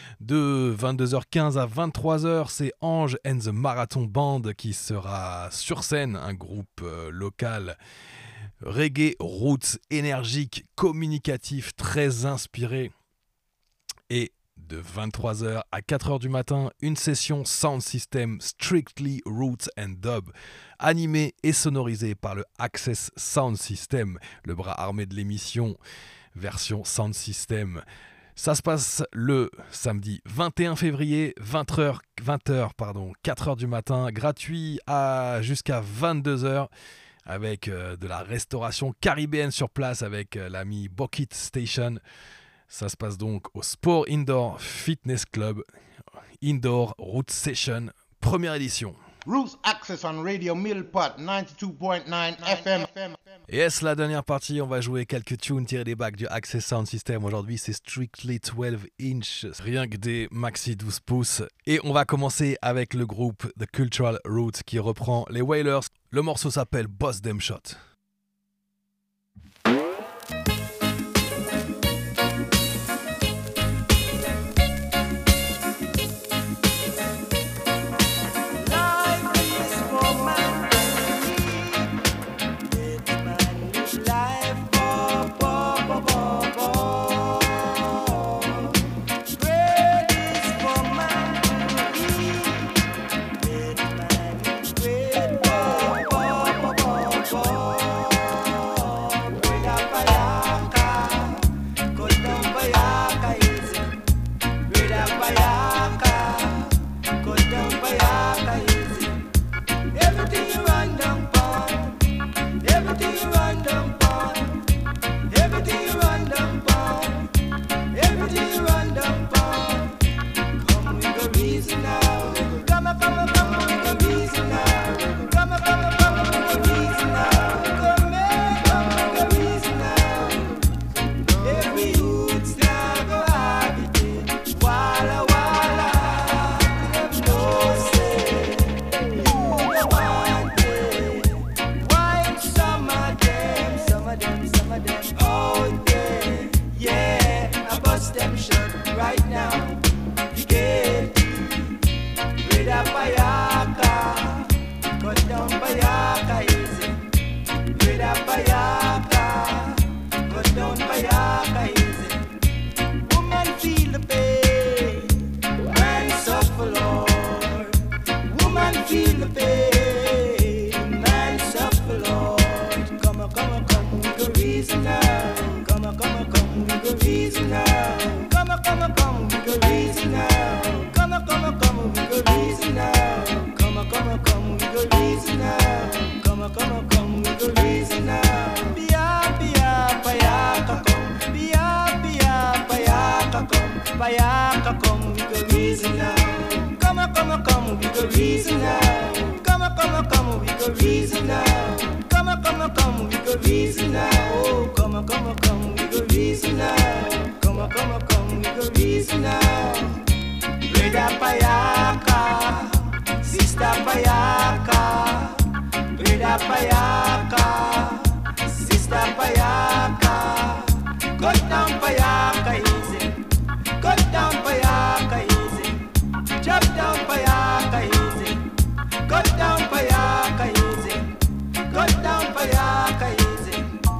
De vingt-deux heures quinze à vingt-trois heures, c'est Ange and the Marathon Band qui sera sur scène, un groupe euh, local reggae, roots, énergique, communicatif, très inspiré. Et de vingt-trois heures à quatre heures du matin, une session Sound System Strictly Roots and Dub, animée et sonorisée par le Access Sound System, le bras armé de l'émission, version Sound System. Ça se passe le samedi vingt et un février, vingt heures, vingt heures, pardon, quatre heures du matin, gratuit à jusqu'à vingt-deux heures, avec euh, de la restauration caribéenne sur place avec euh, l'ami Bucket Station. Ça se passe donc au Sport Indoor Fitness Club, Indoor Roots Session, première édition. Roots Access on Radio Millpot ninety-two point nine F M. Yes, la dernière partie, on va jouer quelques tunes tirées des bacs du Access Sound System. Aujourd'hui, c'est Strictly twelve inch, rien que des maxi douze pouces. Et on va commencer avec le groupe The Cultural Roots qui reprend les Wailers. Le morceau s'appelle Boss Dem Shot. Sister Payaka, cut down Payaka. yaka easy.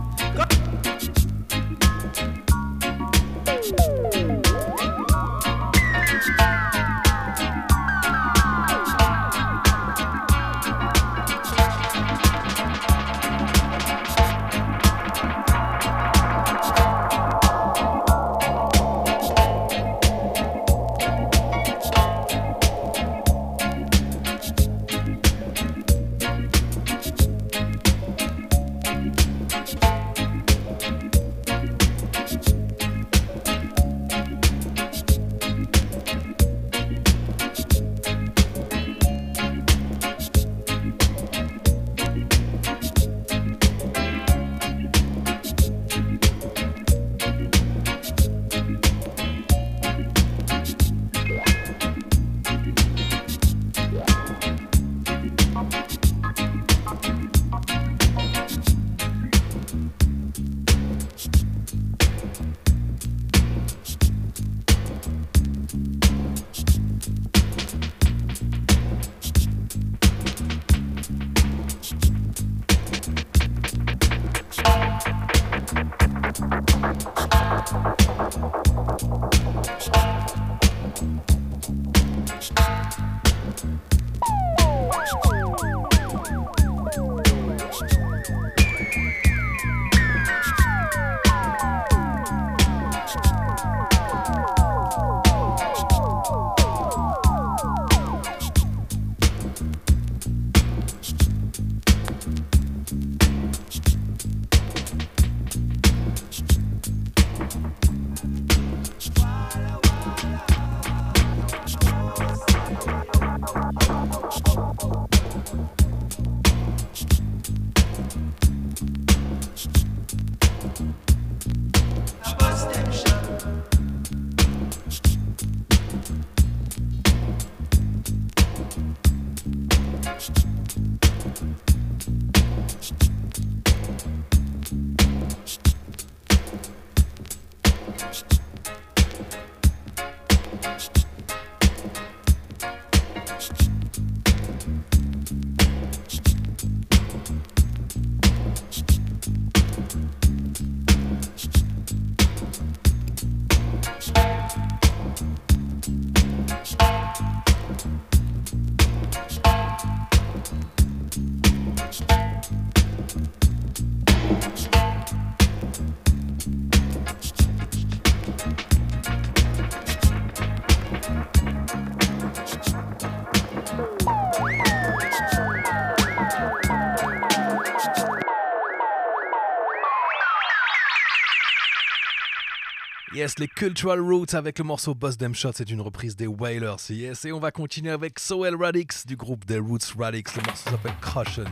Yes, les Cultural Roots avec le morceau Bust Them Shot, c'est une reprise des Wailers. Yes, et on va continuer avec Soel Radix du groupe des Roots Radix. Le morceau s'appelle Caution.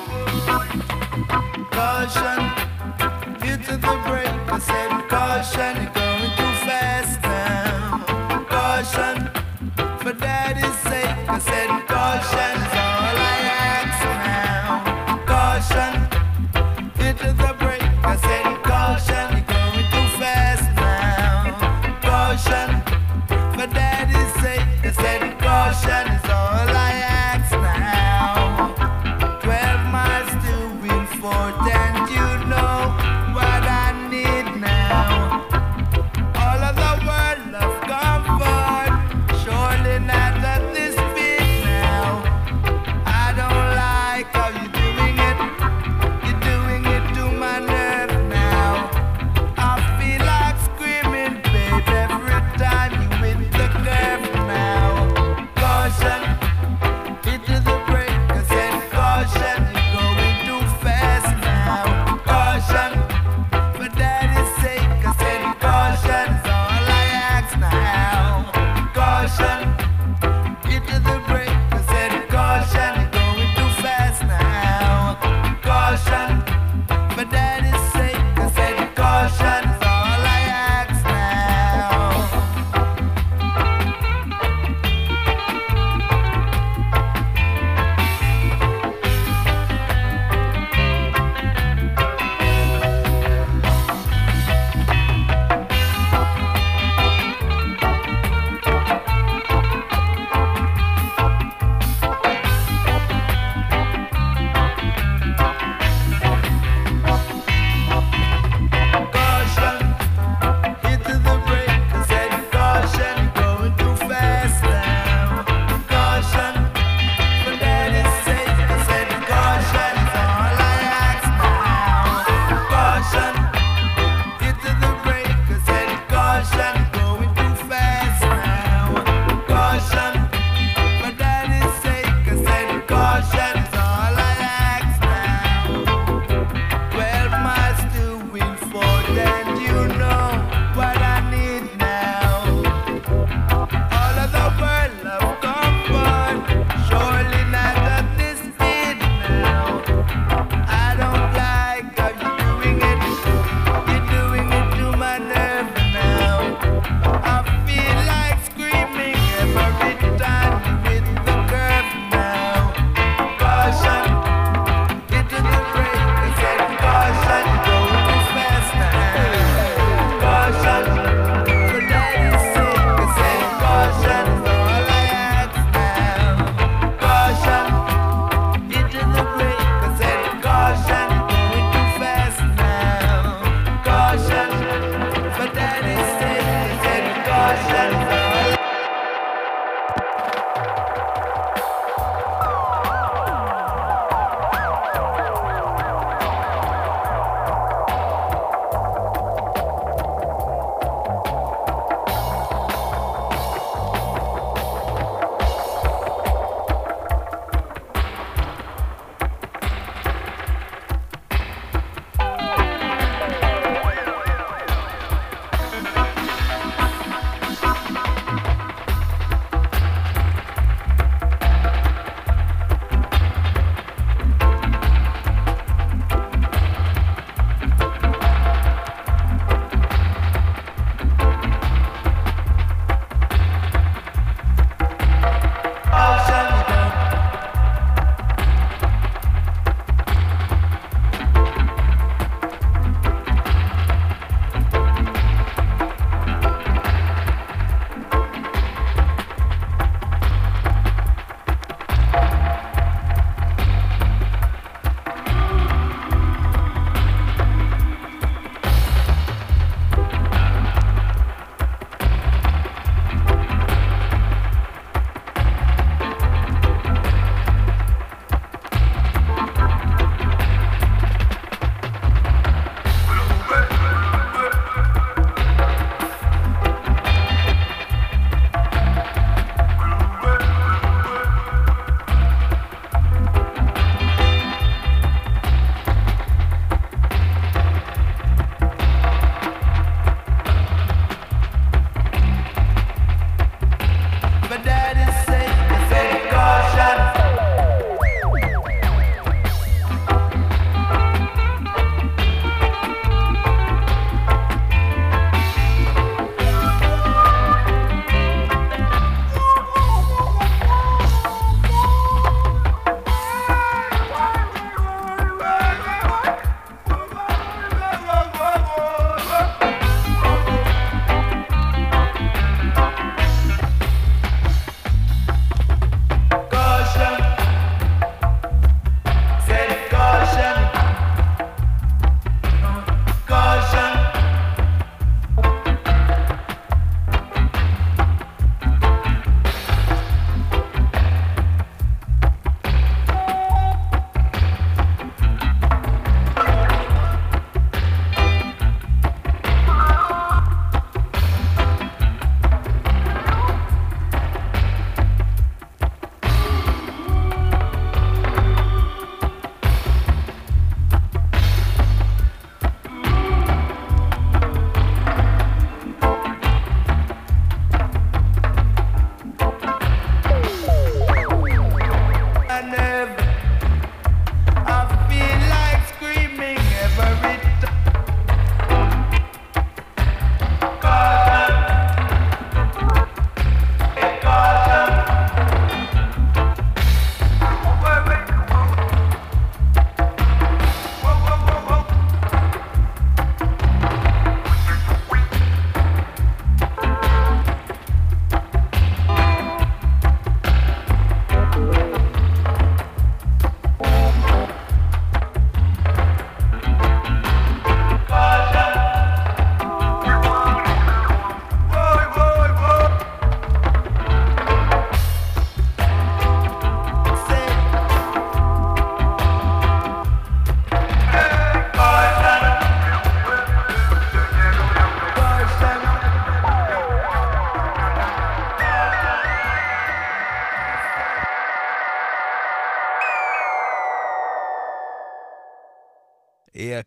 Caution, Caution, going too fast now. Caution, for daddy's sake, I said caution's all I ask now. Twelve miles to Winford, and you know what I need now. All of the world of comfort, surely not at this speed now. I don't like how you're doing it. You're doing it to my nerve now.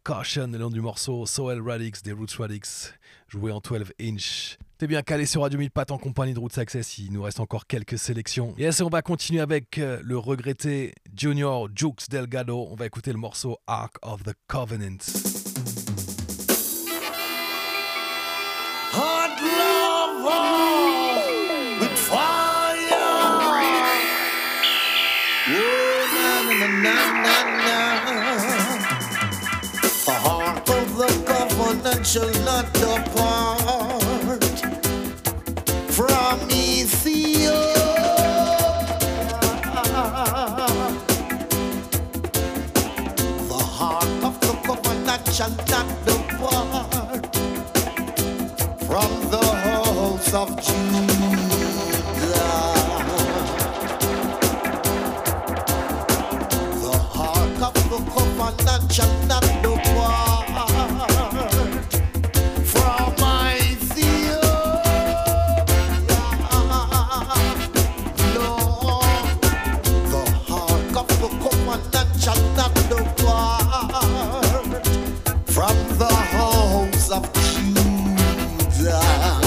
Caution, le nom du morceau, Soul Radix des Roots Radix, joué en douze inch. T'es bien calé sur Radio mille Pattes en compagnie de Roots Access, il nous reste encore quelques sélections. Et yes, on va continuer avec euh, le regretté Junior Jukes Delgado. On va écouter le morceau Ark of the Covenant. Hot love oh, with fire. Oh, na, na, na, na, na. The heart of the covenant shall not depart from Ethiopia. The heart of the covenant shall not depart from the house of Judah. The heart of the covenant shall not depart from Ethiopia. No, the heart of the covenant shall not depart from the house of Judah.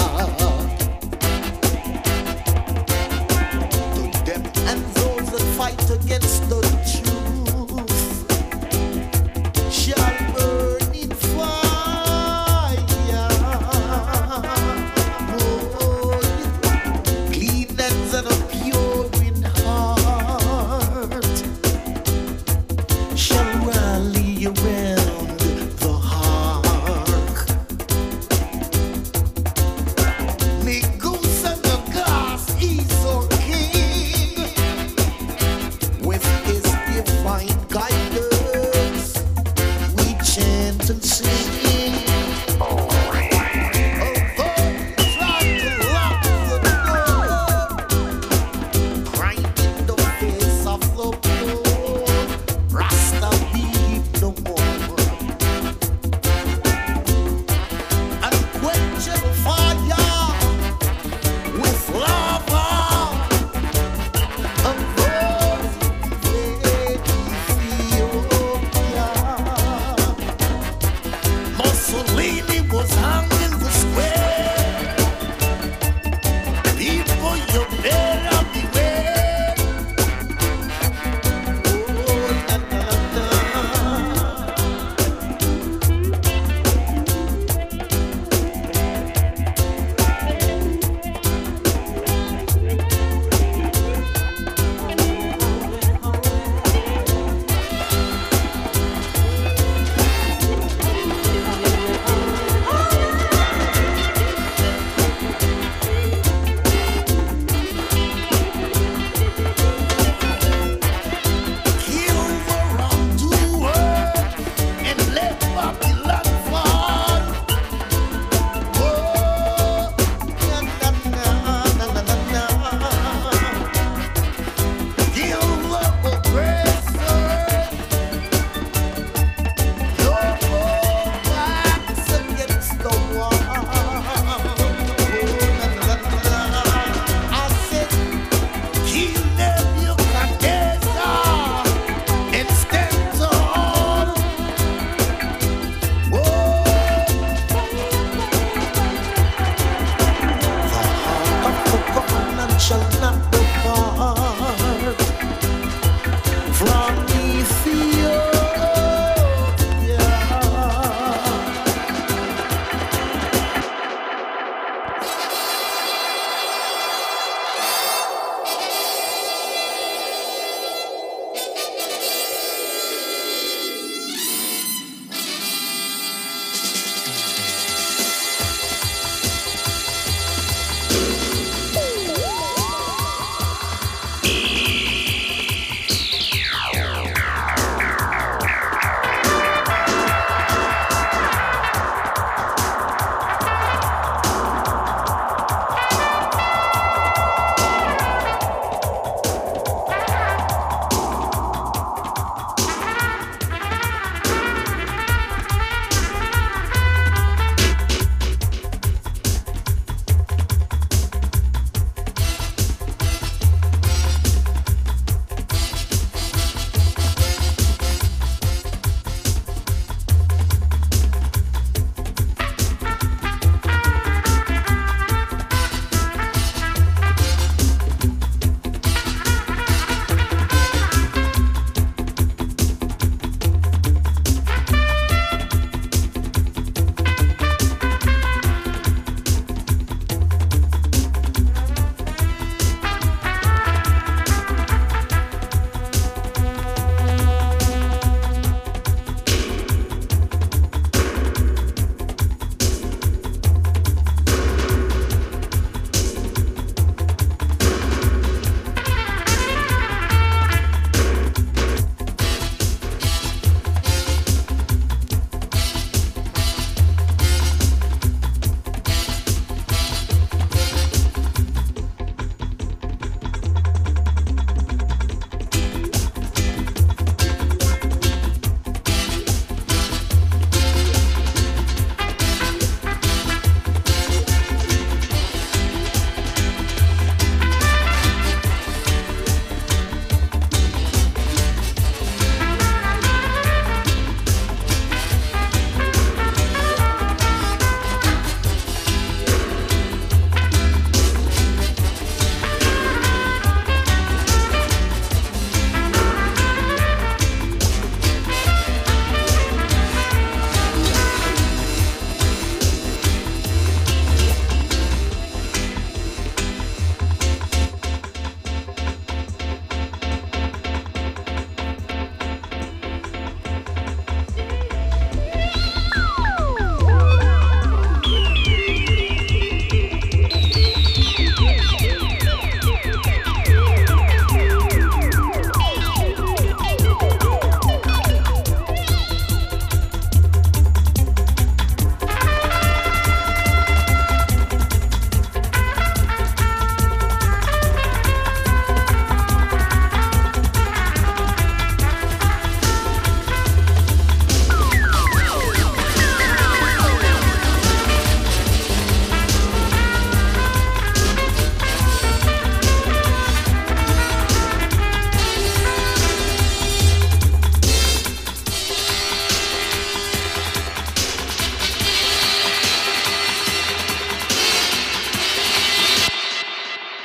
To them and those that fight against the truth shall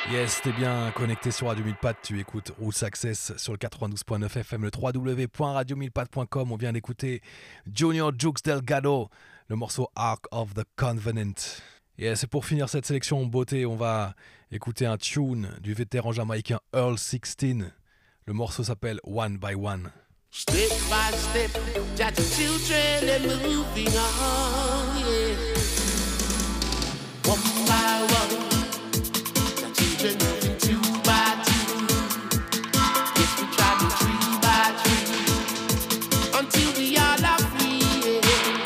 Yes, t'es bien connecté sur Radio mille Pattes, tu écoutes Roots Access sur le quatre-vingt-douze point neuf F M, le w w w point radio mille pattes point com. On vient d'écouter Junior Jukes Delgado, le morceau Ark of the Covenant. Et c'est pour finir cette sélection en beauté, on va écouter un tune du vétéran jamaïcain Earl sixteen. Le morceau s'appelle One by One. Step by step, got the children and moving on, yeah. One by one, the children moving two by two. Yes, we try to tree by tree until we all are free, yeah.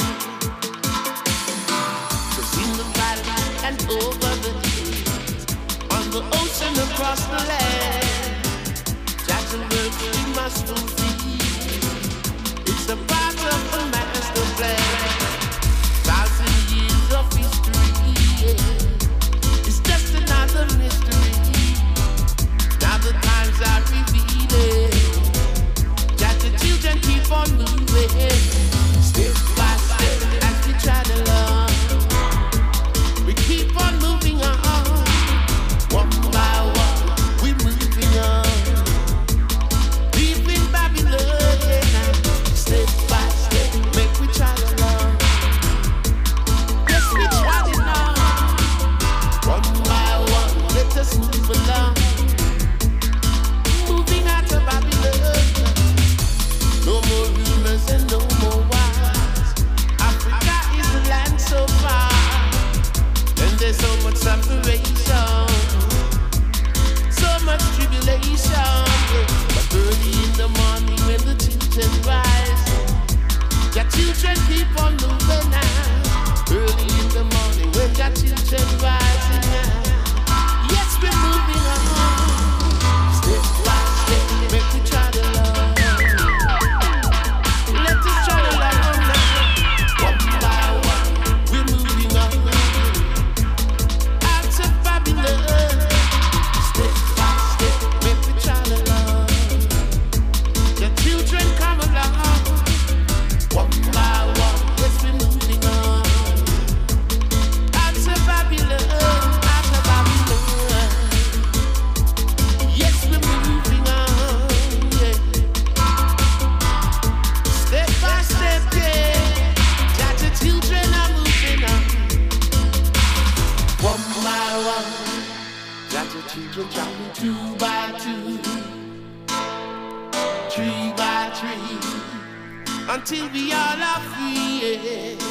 'Cause in the valley and over the hills, on the ocean across the land, that's the work we must fulfill. It's a part of the master plan. Thousand years of history, yeah. It's just another mystery. Now the times are revealing. That the children keep on moving, step by step as we try to learn. We keep on moving on, one by one. We're moving on. Leaving Babylon. Step by step, make we try to learn. Yes, we try to learn. One by one, let us move along. Moving out of Babylon. No more rumors and no more wars. Africa is a land so far, and there's so much separation, so much tribulation. But early in the morning when the children rise, your children keep on moving now. Early in the morning when your children rising now. Yes, we're moving on. Step by step, make we try to love. Let us try to love now. One by one, we're moving on. Out of Babylon. Step by step, make we try to love. Your children come along. One by one, yes, we're moving on. Out of Babylon, out of Babylon. Yes, we're moving on, yeah. Step by step, yeah. That your children are moving on. One by one, that your children traveling two by two, tree by tree, until we all are free, yeah.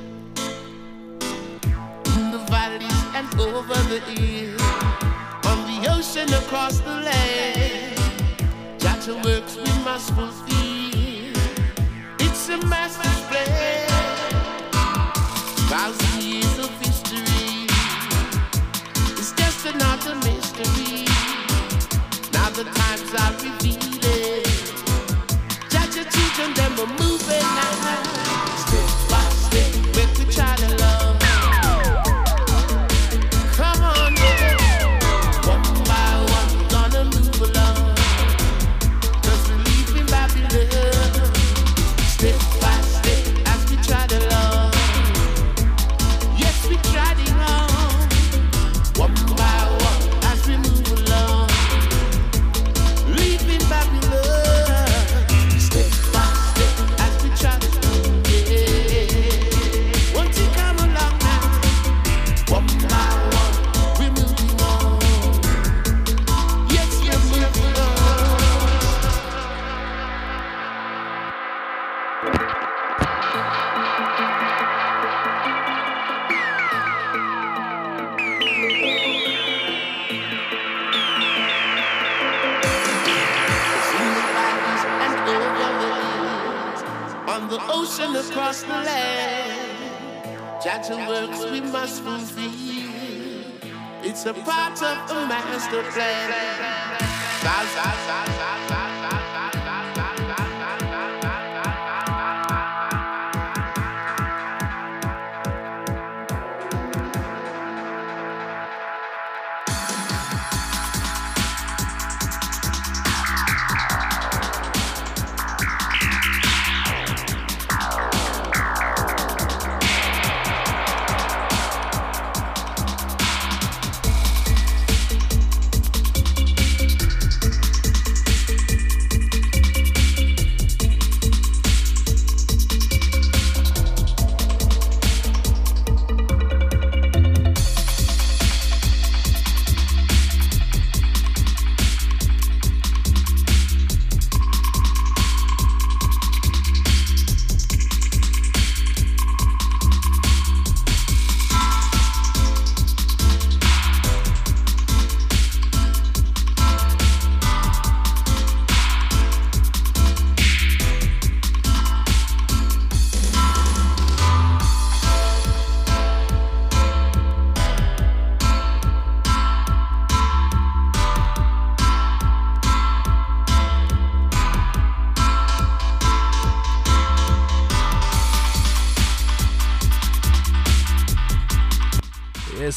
In the valleys and over the hills, on the ocean across the land, that's the works we must fulfill. It's a master's plan. Thousand years of history, it's just another mystery. Now the times are revealing. Judge your children, them are moving now. Step by step, make we try to love. Come on, yeah. One by one, gonna move along. 'Cause we're leaving Babylon. Step by step, as we try to love. Yes, we try to love. One by one, as we move along. Leaving Babylon. Step by step, as we try to love, yeah. Won't you come along now? One by one, we're moving on. Yes, we're moving on. In the valleys and over the hills, on the ocean across the land, gentle works we must fulfill. It's a part of the master plan.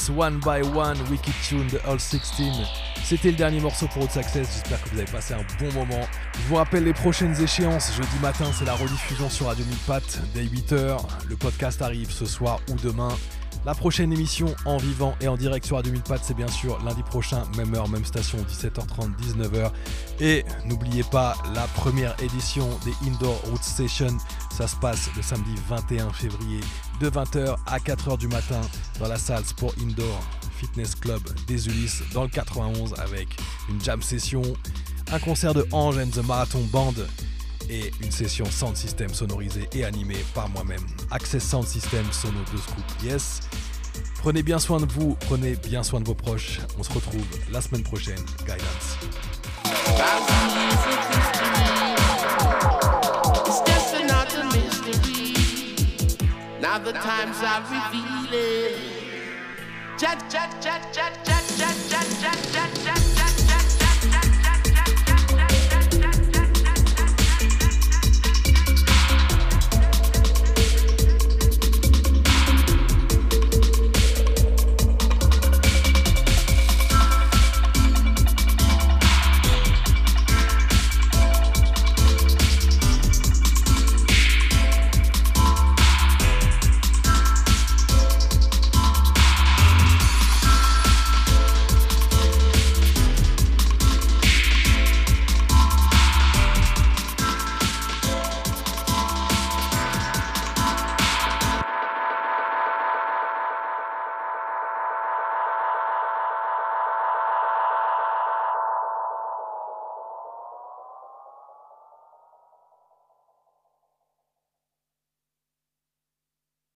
Yes, One by One, Wicked Tune de All sixteen. C'était le dernier morceau pour Roots Access, j'espère que vous avez passé un bon moment. Je vous rappelle les prochaines échéances, jeudi matin c'est la rediffusion sur Radio mille pattes dès huit heures. Le podcast arrive ce soir ou demain. La prochaine émission en vivant et en direct sur Radio mille pattes, c'est bien sûr lundi prochain, même heure, même station, dix-sept heures trente, dix-neuf heures. Et n'oubliez pas la première édition des Indoor Roots Sessions, ça se passe le samedi vingt et un février de vingt heures à quatre heures du matin dans la salle Sport Indoor Fitness Club des Ulysses dans le quatre-vingt-onze avec une jam session, un concert de Ange and the Marathon Band et une session sound system sonorisée et animée par moi-même. Access Sound System Sono deux Scoop. Yes. Prenez bien soin de vous, prenez bien soin de vos proches. On se retrouve la semaine prochaine. Guidance. It's just another mystery. Now the times are revealing. Chat, chat, chat, chat, chat, chat, chat, chat.